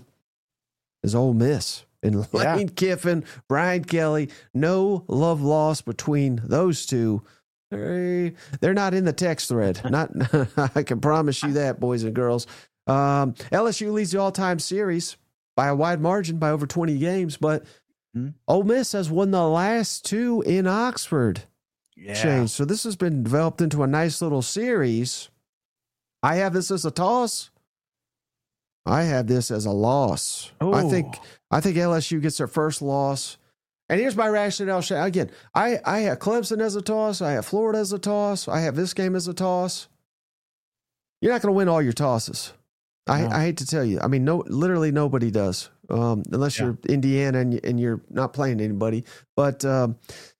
is Ole Miss. And yeah. Lane Kiffin, Brian Kelly, no love lost between those two. They're, they're not in the text thread. Not, I can promise you that, boys and girls. Um, L S U leads the all-time series by a wide margin, by over twenty games, but hmm. Ole Miss has won the last two in Oxford. Yeah. Shane. So this has been developed into a nice little series. I have this as a toss. I have this as a loss. Ooh. I think I think L S U gets their first loss. And here's my rationale. Shane. Again, I, I have Clemson as a toss. I have Florida as a toss. I have this game as a toss. You're not going to win all your tosses. I, no. I hate to tell you. I mean, no, literally nobody does, um, unless yeah. you're Indiana and, and you're not playing anybody. But um,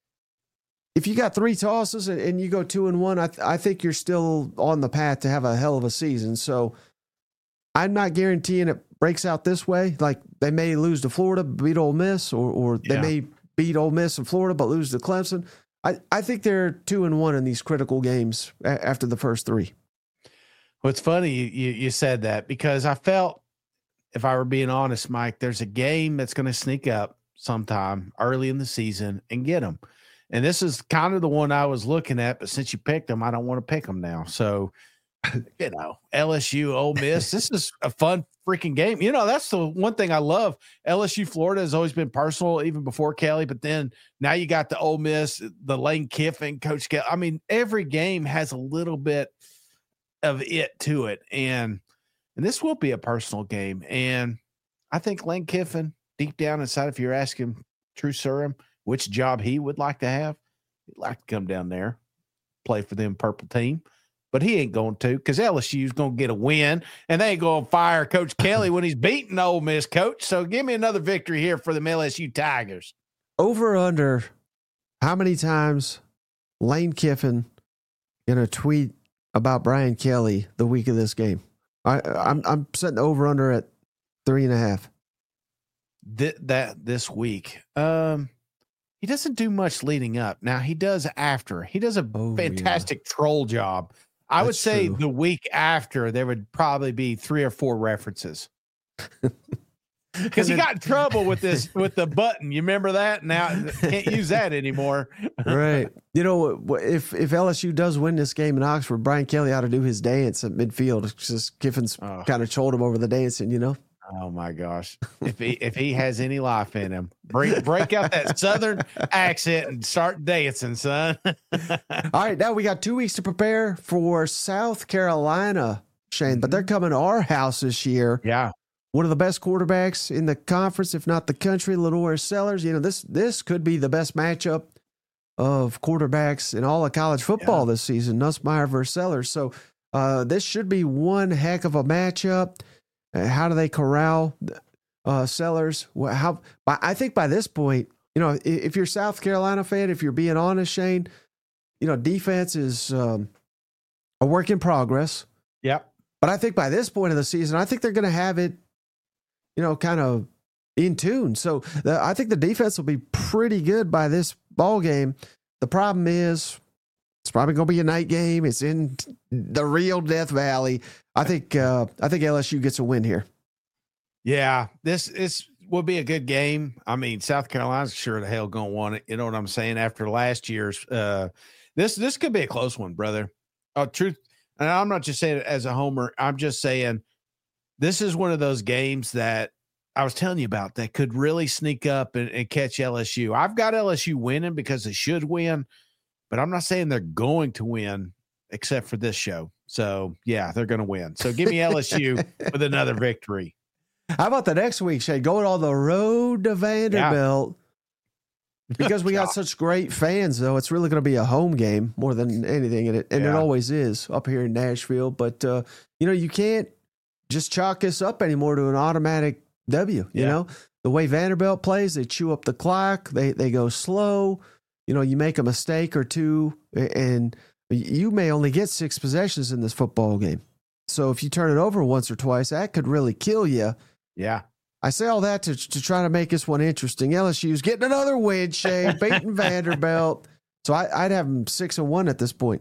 if you got three tosses and, and you go two and one, I, th- I think you're still on the path to have a hell of a season. So I'm not guaranteeing it breaks out this way. Like they may lose to Florida, beat Ole Miss, or or they yeah. may beat Ole Miss in Florida but lose to Clemson. I, I think they're two and one in these critical games a- after the first three. Well, it's funny you, you you said that because I felt if I were being honest, Mike, there's a game that's going to sneak up sometime early in the season and get them. And this is kind of the one I was looking at, but since you picked them, I don't want to pick them now. So, you know, L S U, Ole Miss, this is a fun freaking game. You know, that's the one thing I love. L S U, Florida has always been personal, even before Kelly, but then now you got the Ole Miss, the Lane Kiffin, Coach Kelly. I mean, every game has a little bit of it to it. And, and this will be a personal game. And I think Lane Kiffin, deep down inside, if you're asking True Surham which job he would like to have, he'd like to come down there, play for them purple team. But he ain't going to, because L S U's going to get a win, and they ain't going to fire Coach Kelly when he's beating Ole Miss, Coach. So give me another victory here for the L S U Tigers. Over under how many times Lane Kiffin in a tweet about Brian Kelly the week of this game? I, I'm I'm setting over under at three and a half. Th- that this week, um, he doesn't do much leading up. Now he does after. He does a Oh, fantastic yeah. troll job. I would That's say true. the week after there would probably be three or four references. Because he got in trouble with this with the button. You remember that? Now can't use that anymore. Right. You know, if if L S U does win this game in Oxford, Brian Kelly ought to do his dance at midfield. It's just Kiffin's Oh. kind of trolled him over the dancing, you know? Oh my gosh! If he if he has any life in him, break break out that Southern accent and start dancing, son. All right, now we got two weeks to prepare for South Carolina, Shane, but they're coming to our house this year. Yeah, One of the best quarterbacks in the conference, if not the country, Lenore Sellers. You know, this this could be the best matchup of quarterbacks in all of college football Yeah. this season, Nussmeier versus Sellers. So uh, this should be one heck of a matchup. Uh, how do they corral uh, Sellers? Well, how? By, I think by this point, you know, if, if you're a South Carolina fan, if you're being honest, Shane, you know, defense is um, a work in progress. yep. But I think by this point of the season, I think they're going to have it, you know, kind of in tune. So the, I think the defense will be pretty good by this ball game. The problem is it's probably going to be a night game. It's in the real Death Valley. I think uh, I think L S U gets a win here. Yeah, this this will be a good game. I mean, South Carolina's sure the hell gonna want it. You know what I'm saying? After last year's, uh, this this could be a close one, brother. Oh, truth. And I'm not just saying it as a homer. I'm just saying this is one of those games that I was telling you about that could really sneak up and, and catch L S U. I've got L S U winning because they should win, but I'm not saying they're going to win except for this show. So, yeah, they're going to win. So give me L S U with another victory. How about the next week, Shane? Going on the road to Vanderbilt. Because we got such great fans, though, it's really going to be a home game more than anything, and it and it Yeah. always is up here in Nashville. But uh, you know, you can't just chalk this up anymore to an automatic W. You Yeah. know, the way Vanderbilt plays, they chew up the clock, they they go slow. You know, you make a mistake or two, and you may only get six possessions in this football game. So if you turn it over once or twice, that could really kill you. Yeah. I say all that to to try to make this one interesting. L S U's getting another win, Shane, beating Vanderbilt. So I, I'd have them six and one at this point.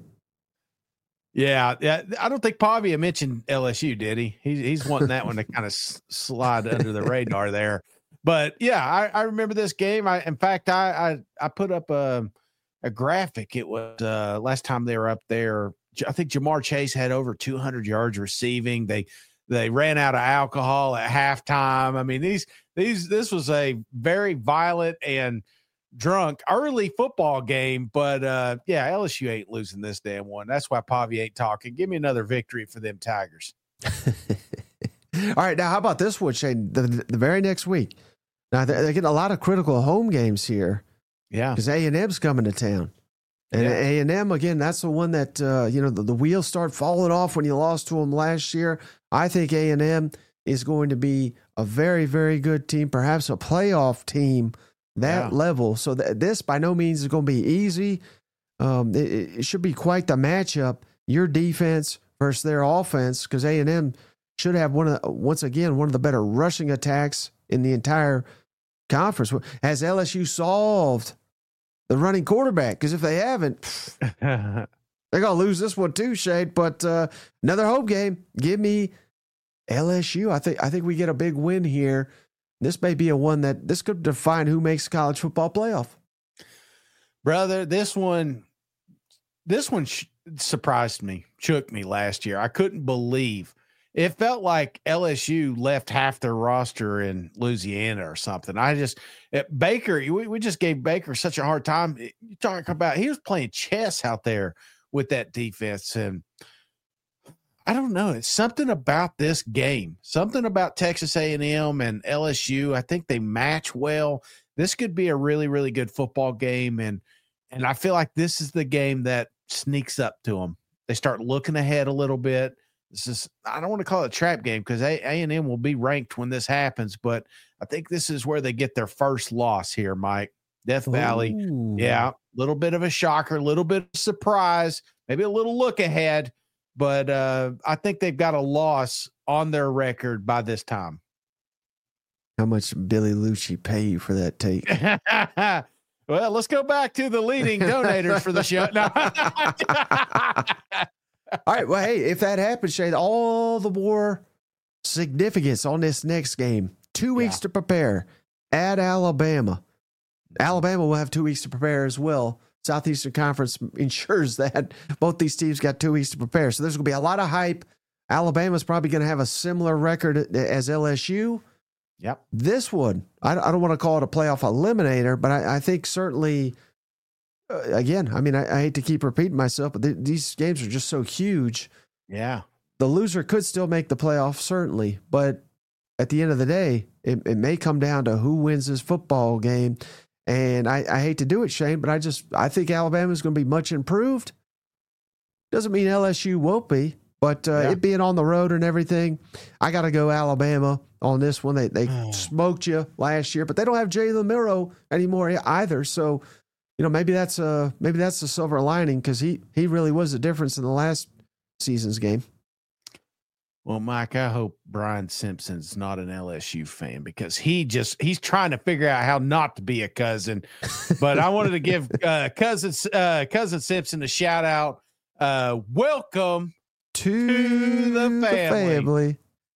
Yeah, yeah. I don't think Pavia mentioned L S U, did he? He's he's wanting that one to kind of s- slide under the radar there. But yeah, I, I remember this game. I, in fact, I I, I put up a a graphic. It was uh, last time they were up there. I think Jamar Chase had over two hundred yards receiving. They they ran out of alcohol at halftime. I mean, these these this was a very violent and drunk early football game, but uh yeah, L S U ain't losing this damn one. That's why Pavia ain't talking. Give me another victory for them Tigers. All right, now how about this one, Shane? The, the very next week. Now they're, they're getting a lot of critical home games here Yeah, because A and M's coming to town, and Yeah. A and M again. That's the one that uh, you know the, the wheels start falling off when you lost to them last year. I think A and M is going to be a very very good team, perhaps a playoff team. That Yeah. level. So th- this by no means is going to be easy. Um, it, it should be quite the matchup. Your defense versus their offense, because A and M should have one of the, once again one of the better rushing attacks in the entire conference. Has L S U solved the running quarterback? Because if they haven't, pff, they're going to lose this one too, Shade. But uh, another home game. Give me L S U, I think I think we get a big win here. This may be a one that this could define who makes college football playoff. Brother, this one, this one sh- surprised me, shook me last year. I couldn't believe it. Felt like L S U left half their roster in Louisiana or something. I just it, Baker, we, we just gave Baker such a hard time. You talk about he was playing chess out there with that defense, and I don't know. It's something about this game, something about Texas A and M and L S U. I think they match well. This could be a really, really good football game, and and I feel like this is the game that sneaks up to them. They start looking ahead a little bit. This is I don't want to call it a trap game because A and M will be ranked when this happens, but I think this is where they get their first loss here, Mike. Death Valley, Ooh. Yeah, a little bit of a shocker, a little bit of surprise, maybe a little look ahead. But uh, I think they've got a loss on their record by this time. How much did Billy Lucci pay you for that take? Well, let's go back to the leading donators for the show. No. All right. Well, hey, if that happens, Shane, all the more significance on this next game. Two weeks Yeah. to prepare at Alabama. Alabama will have two weeks to prepare as well. Southeastern Conference ensures that both these teams got two weeks to prepare. So there's going to be a lot of hype. Alabama's probably going to have a similar record as L S U. Yep. This one, I, I don't want to call it a playoff eliminator, but I, I think certainly, uh, again, I mean, I, I hate to keep repeating myself, but th- these games are just so huge. Yeah. The loser could still make the playoff, certainly. But at the end of the day, it, it may come down to who wins this football game. And I, I hate to do it, Shane, but I just I think Alabama is going to be much improved. Doesn't mean L S U won't be, but uh, Yeah. it being on the road and everything, I got to go Alabama on this one. They they Oh. smoked you last year, but they don't have Jalen Milroe anymore either. So, you know, maybe that's a maybe that's the silver lining because he he really was the difference in the last season's game. Well, Mike, I hope Brian Simpson's not an L S U fan because he just he's trying to figure out how not to be a cousin. But I wanted to give uh, cousin uh, cousin Simpson a shout out. Uh, welcome To, To the family.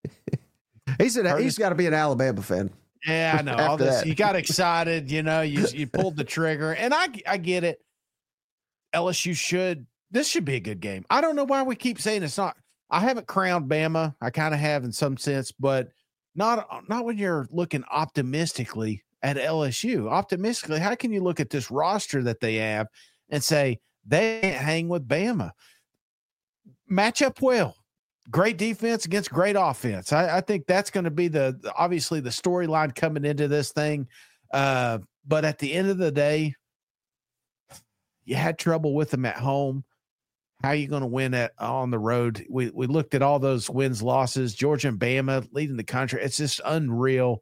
he said he's got to be an Alabama fan. Yeah, I know. All After this, that. you got excited, you know, you you pulled the trigger, and I I get it. L S U should this should be a good game. I don't know why we keep saying it's not. I haven't crowned Bama. I kind of have in some sense, but not not when you're looking optimistically at L S U. Optimistically, how can you look at this roster that they have and say they can't hang with Bama? Match up well. Great defense against great offense. I, I think that's going to be the obviously the storyline coming into this thing. Uh, but at the end of the day, you had trouble with them at home. How are you going to win at on the road? We we looked at all those wins, losses. Georgia and Bama leading the country. It's just unreal.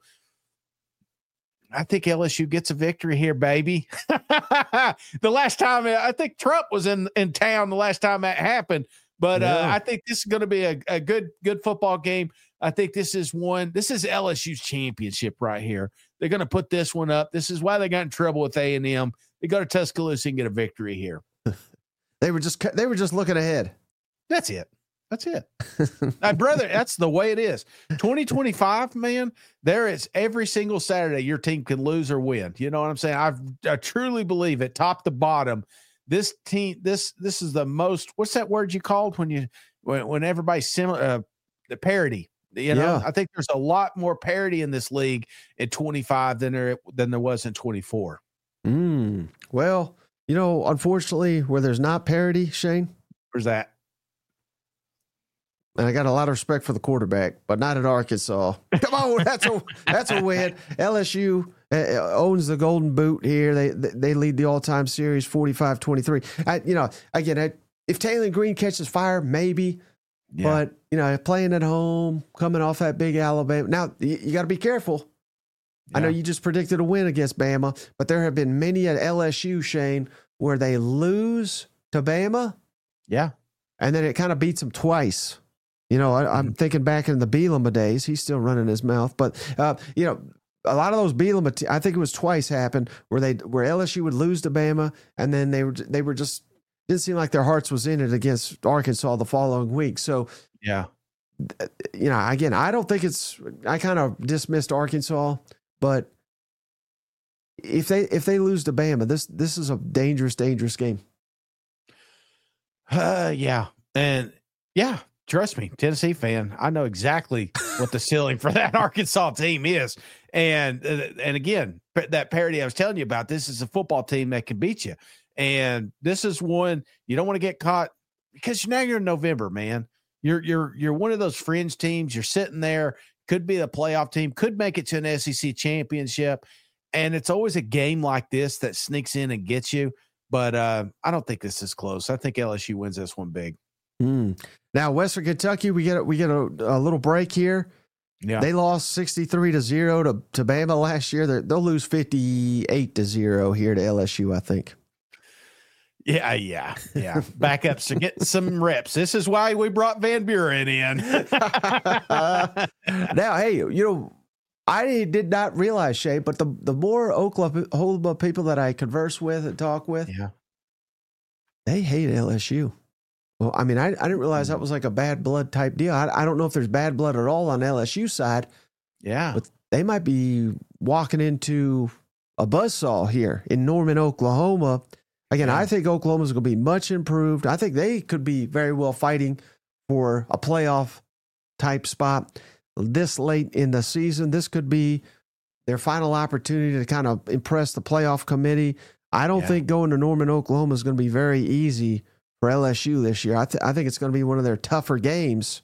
I think L S U gets a victory here, baby. The last time I think Trump was in, in town the last time that happened. But Yeah. uh, I think this is going to be a, a good good football game. I think this is one. This is L S U's championship right here. They're going to put this one up. This is why they got in trouble with A and M. They go to Tuscaloosa and get a victory here. They were just they were just looking ahead. That's it. That's it. My brother, that's the way it is. twenty twenty-five, man, there is every single Saturday your team can lose or win. You know what I'm saying? I've, I truly believe it, top to bottom. This team, this this is the most, what's that word you called when you, when, when everybody's similar, uh, the parity. You know, Yeah. I think there's a lot more parity in this league in twenty-five than there than there was in twenty-four. Mm. Well, you know, unfortunately, where there's not parity, Shane, Where's that? and I got a lot of respect for the quarterback, but not at Arkansas. Come on, that's a that's a win. L S U uh, owns the Golden Boot here. They they lead the all time series forty-five twenty-three. I, you know, again, I, if Taylor Green catches fire, maybe. Yeah. But you know, playing at home, coming off that big Alabama. Now you, you got to be careful. I know Yeah. you just predicted a win against Bama, but there have been many at L S U, Shane, where they lose to Bama, Yeah. and then it kind of beats them twice. You know, I, I'm thinking back in the Bielema days. He's still running his mouth, but uh, you know, a lot of those Bielema, te- I think it was twice happened where they where L S U would lose to Bama, and then they were they were just didn't seem like their hearts was in it against Arkansas the following week. So Yeah. you know, again, I don't think it's, I kind of dismissed Arkansas, but if they, if they lose to Bama, this, this is a dangerous, dangerous game. Uh, yeah. And yeah, trust me, Tennessee fan, I know exactly what the ceiling for that Arkansas team is. And, and again, that parody I was telling you about, this is a football team that can beat you. And this is one you don't want to get caught, because now you're in November, man. You're, you're, you're one of those fringe teams. You're sitting there, could be a playoff team, could make it to an S E C championship. And it's always a game like this that sneaks in and gets you. But uh, I don't think this is close. I think L S U wins this one big. Mm. Now, Western Kentucky, we get we get a, a little break here. Yeah, they lost sixty-three to zero to to Bama last year. They're, they'll lose fifty-eight to zero here to L S U, I think. Yeah, yeah, yeah. Backups to get some reps. This is why we brought Van Buren in. Now, hey, you know, I did not realize, Shay, but the the more Oklahoma people that I converse with and talk with, yeah, they hate L S U. Well, I mean, I, I didn't realize that was like a bad blood type deal. I, I don't know if there's bad blood at all on L S U side. Yeah, but they might be walking into a buzzsaw here in Norman, Oklahoma. Again, yeah. I think Oklahoma's going to be much improved. I think they could be very well fighting for a playoff type spot this late in the season. This could be their final opportunity to kind of impress the playoff committee. I don't yeah. think going to Norman, Oklahoma is going to be very easy for L S U this year. I, th- I think it's going to be one of their tougher games.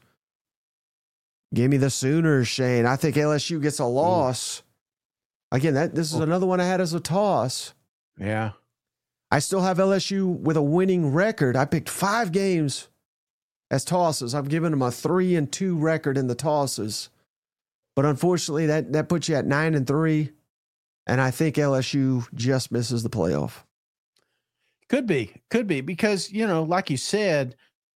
Give me the Sooners, Shane. I think L S U gets a loss. Ooh. Again, that this is another one I had as a toss. Yeah. I still have L S U with a winning record. I picked five games as tosses. I've given them a three and two record in the tosses. But unfortunately, that, that puts you at nine and three. And I think L S U just misses the playoff. Could be, could be, because, you know, like you said,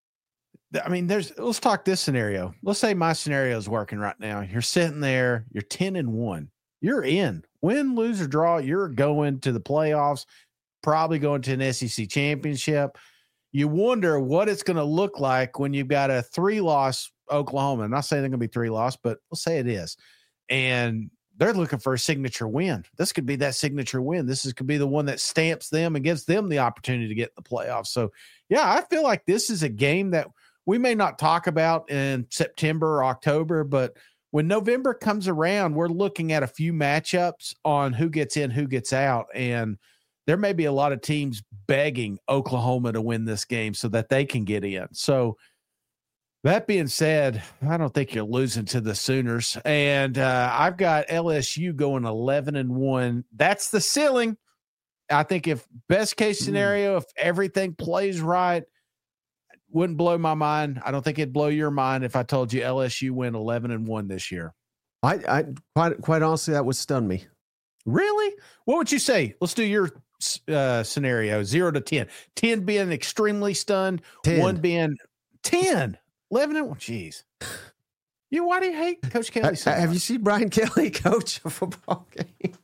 I mean, there's, let's talk this scenario. Let's say my scenario is working right now. You're sitting there, you're ten and one, you're in. Win, lose, or draw, you're going to the playoffs, probably going to an S E C championship. You wonder what it's going to look like when you've got a three-loss Oklahoma. I'm not saying they're going to be three-loss, but we'll say it is. And they're looking for a signature win. This could be that signature win. This is could be the one that stamps them and gives them the opportunity to get in the playoffs. So, yeah, I feel like this is a game that we may not talk about in September or October, but when November comes around, we're looking at a few matchups on who gets in, who gets out, and there may be a lot of teams begging Oklahoma to win this game so that they can get in. So that being said, I don't think you're losing to the Sooners. And uh, I've got L S U going eleven and one. That's the ceiling. I think if best case scenario, mm. if everything plays right, wouldn't blow my mind. I don't think it'd blow your mind if I told you L S U win eleven and one this year. I, I quite, quite honestly, that would stun me. Really? What would you say? Let's do your uh, scenario, zero to ten. ten being extremely stunned, ten. One being ten. eleven and one. Jeez. You, why do you hate Coach Kelly so much? Have you seen Brian Kelly coach a football game?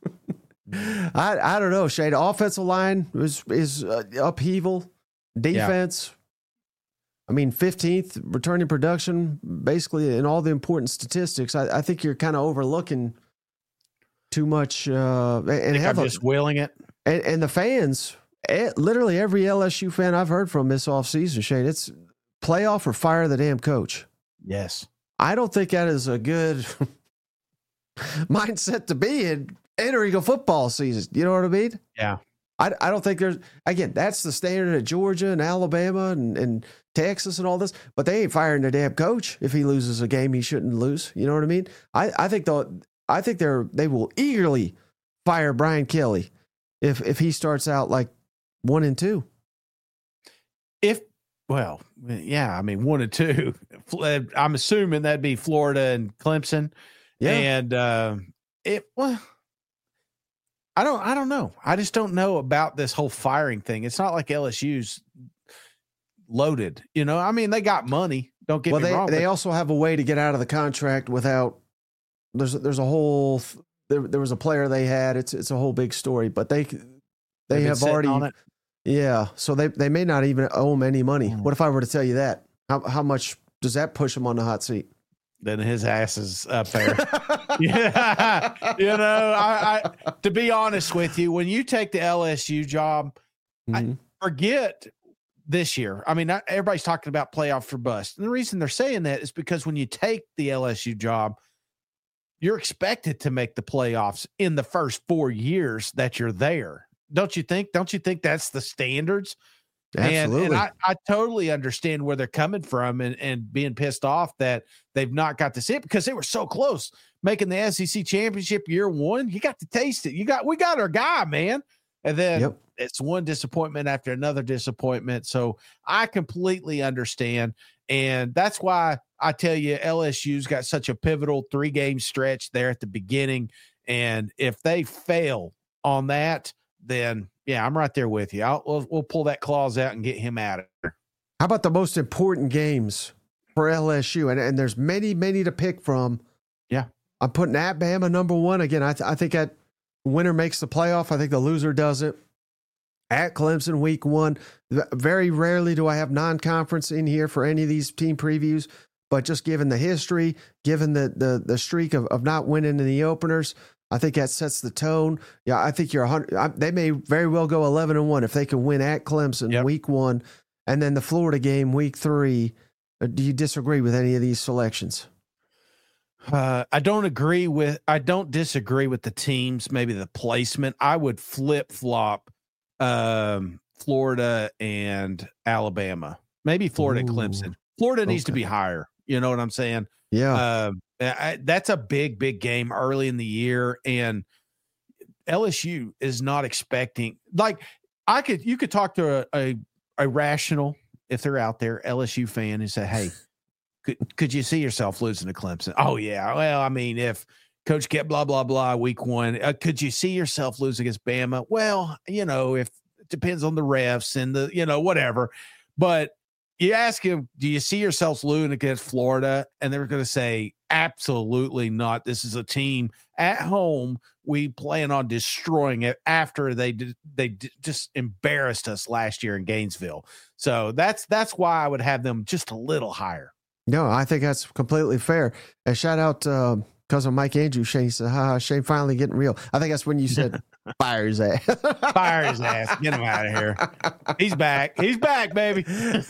I I don't know, Shay. The offensive line is, is uh, upheaval. Defense. Yeah. I mean, fifteenth returning production, basically in all the important statistics. I, I think you're kind of overlooking too much. Uh, and I think have I'm a, just willing it. And, and the fans, literally every L S U fan I've heard from this offseason, Shane, it's playoff or fire the damn coach. Yes. I don't think that is a good mindset to be in entering a football season. You know what I mean? Yeah. I, I don't think there's, again, that's the standard at Georgia and Alabama and, and Texas and all this, but they ain't firing their damn coach if he loses a game he shouldn't lose. You know what I mean? I, I think they'll, I think they're, they will eagerly fire Brian Kelly if, if he starts out like one and two. If, well, yeah, I mean, one and two, I'm assuming that'd be Florida and Clemson. Yeah. And, uh, it, well, I don't, I don't know. I just don't know about this whole firing thing. It's not like L S U's loaded, you know, I mean, they got money. Don't get well, me they, wrong. They also have a way to get out of the contract without, there's, there's a whole, there, there was a player they had, it's, it's a whole big story, but they, they have already, on it. Yeah. So they, they may not even owe him any money. Mm. What if I were to tell you that? How, how much does that push them on the hot seat? then his ass is up there. Yeah, you know, I, I to be honest with you, when you take the L S U job, mm-hmm. I forget this year. I mean, not, everybody's talking about playoff or bust, and the reason they're saying that is because when you take the L S U job, you're expected to make the playoffs in the first four years that you're there. Don't you think? Don't you think that's the standards? Absolutely. And, and I, I totally understand where they're coming from and, and being pissed off that they've not got to see it because they were so close making the S E C championship year one. You got to taste it. You got, we got our guy, man. And then yep. it's one disappointment after another disappointment. So I completely understand. And that's why I tell you, L S U's got such a pivotal three game stretch there at the beginning. And if they fail on that, then yeah, I'm right there with you. I'll, we'll, we'll pull that clause out and get him out of there. How about the most important games for L S U? And, and there's many, many to pick from. Yeah. I'm putting at Bama number one. Again, I, th- I think that winner makes the playoff. I think the loser doesn't. At Clemson week one. Very rarely do I have non-conference in here for any of these team previews, but just given the history, given the the, the streak of, of not winning in the openers, I think that sets the tone. Yeah, I think you're one hundred. I, they may very well go eleven and one if they can win at Clemson yep. week one, and then the Florida game week three. Do you disagree with any of these selections? Uh, I don't agree with. I don't disagree with the teams. Maybe the placement. I would flip flop um, Florida and Alabama. Maybe Florida, Ooh, Clemson. Florida needs okay. to be higher. You know what I'm saying? Yeah. Uh, I, that's a big, big game early in the year. And L S U is not expecting, like I could, you could talk to a, a, a rational, if they're out there, L S U fan and say, hey, could, could you see yourself losing to Clemson? Oh yeah. Well, I mean, if coach kept blah, blah, blah week one, uh, could you see yourself losing against Bama? Well, you know, if it depends on the refs and the, you know, whatever, but you ask him, do you see yourselves losing against Florida? And they're going to say, absolutely not. This is a team at home. We plan on destroying it after they did, they did just embarrassed us last year in Gainesville. So that's that's why I would have them just a little higher. No, I think that's completely fair. And shout out uh, cousin Mike Andrews. Shane said, ha, Shane finally getting real. I think that's when you said fire his ass. Fire his ass. Get him out of here. He's back. He's back, baby.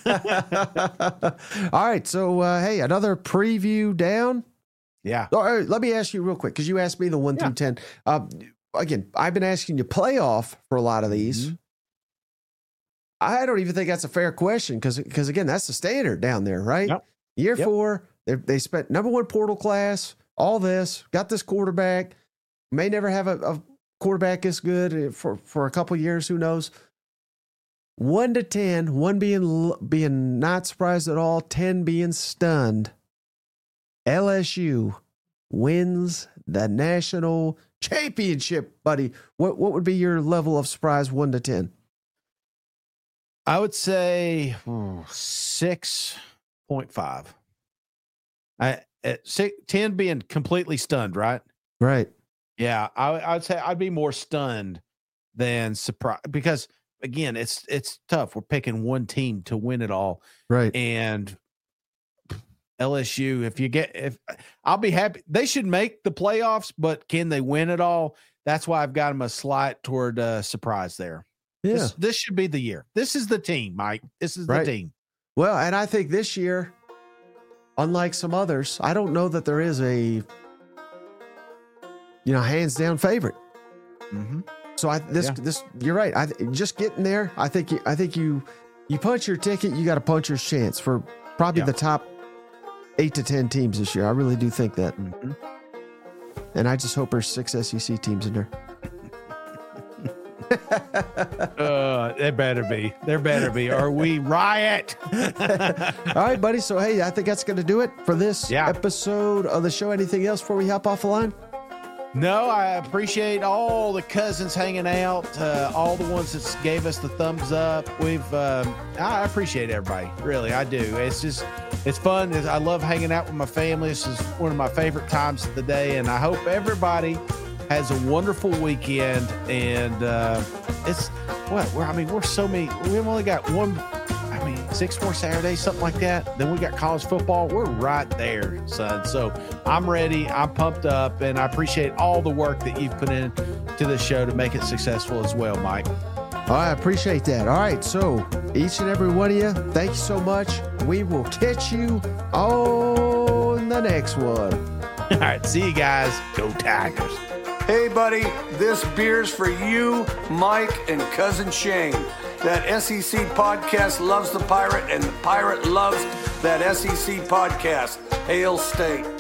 All right. So, uh, hey, another preview down. Yeah. All right, let me ask you real quick because you asked me the one yeah. through ten. Uh, again, I've been asking you playoff for a lot of these. Mm-hmm. I don't even think that's a fair question because, because again, that's the standard down there, right? Yep. Year yep. four, they spent number one portal class, all this, got this quarterback, may never have a, a quarterback this good for, for a couple years, who knows? One to ten, one being being not surprised at all, ten being stunned. L S U wins the national championship, buddy. What what would be your level of surprise, one to ten? I would say oh, six point five. I at six, ten being completely stunned, right? Right. Yeah, I, I would say I'd be more stunned than surprised because again, it's it's tough. We're picking one team to win it all, right? And L S U, if you get, if I'll be happy, they should make the playoffs, but can they win it all? That's why I've got them a slight toward uh, surprise there. Yeah, this, this should be the year. This is the team, Mike. This is right. the team. Well, and I think this year, unlike some others, I don't know that there is a, you know, hands down favorite. Mm-hmm. So I this yeah. this you're right. I just getting there. I think you, I think you you punch your ticket. You got a puncher's chance for probably yeah. the top eight to ten teams this year. I really do think that. Mm-hmm. And I just hope there's six S E C teams in there. uh, there better be. There better be. Or we riot. All right, buddy. So, hey, I think that's going to do it for this yeah. episode of the show. Anything else before we hop off the line? No, I appreciate all the cousins hanging out, uh, all the ones that gave us the thumbs up. We've, um, I appreciate everybody. Really, I do. It's just, it's fun. I love hanging out with my family. This is one of my favorite times of the day, and I hope everybody has a wonderful weekend. And uh, it's what we're. I mean, we're so many. We've only got one. I mean, six more Saturdays, something like that. Then we got college football. We're right there, son. So I'm ready. I'm pumped up, and I appreciate all the work that you've put in to the show to make it successful as well, Mike. All right, I appreciate that. All right, so each and every one of you, thank you so much. We will catch you on the next one. All right, see you guys. Go Tigers. Hey, buddy, this beer's for you, Mike, and Cousin Shane. That S E C podcast loves the Pirate, and the Pirate loves that S E C podcast. Hail State.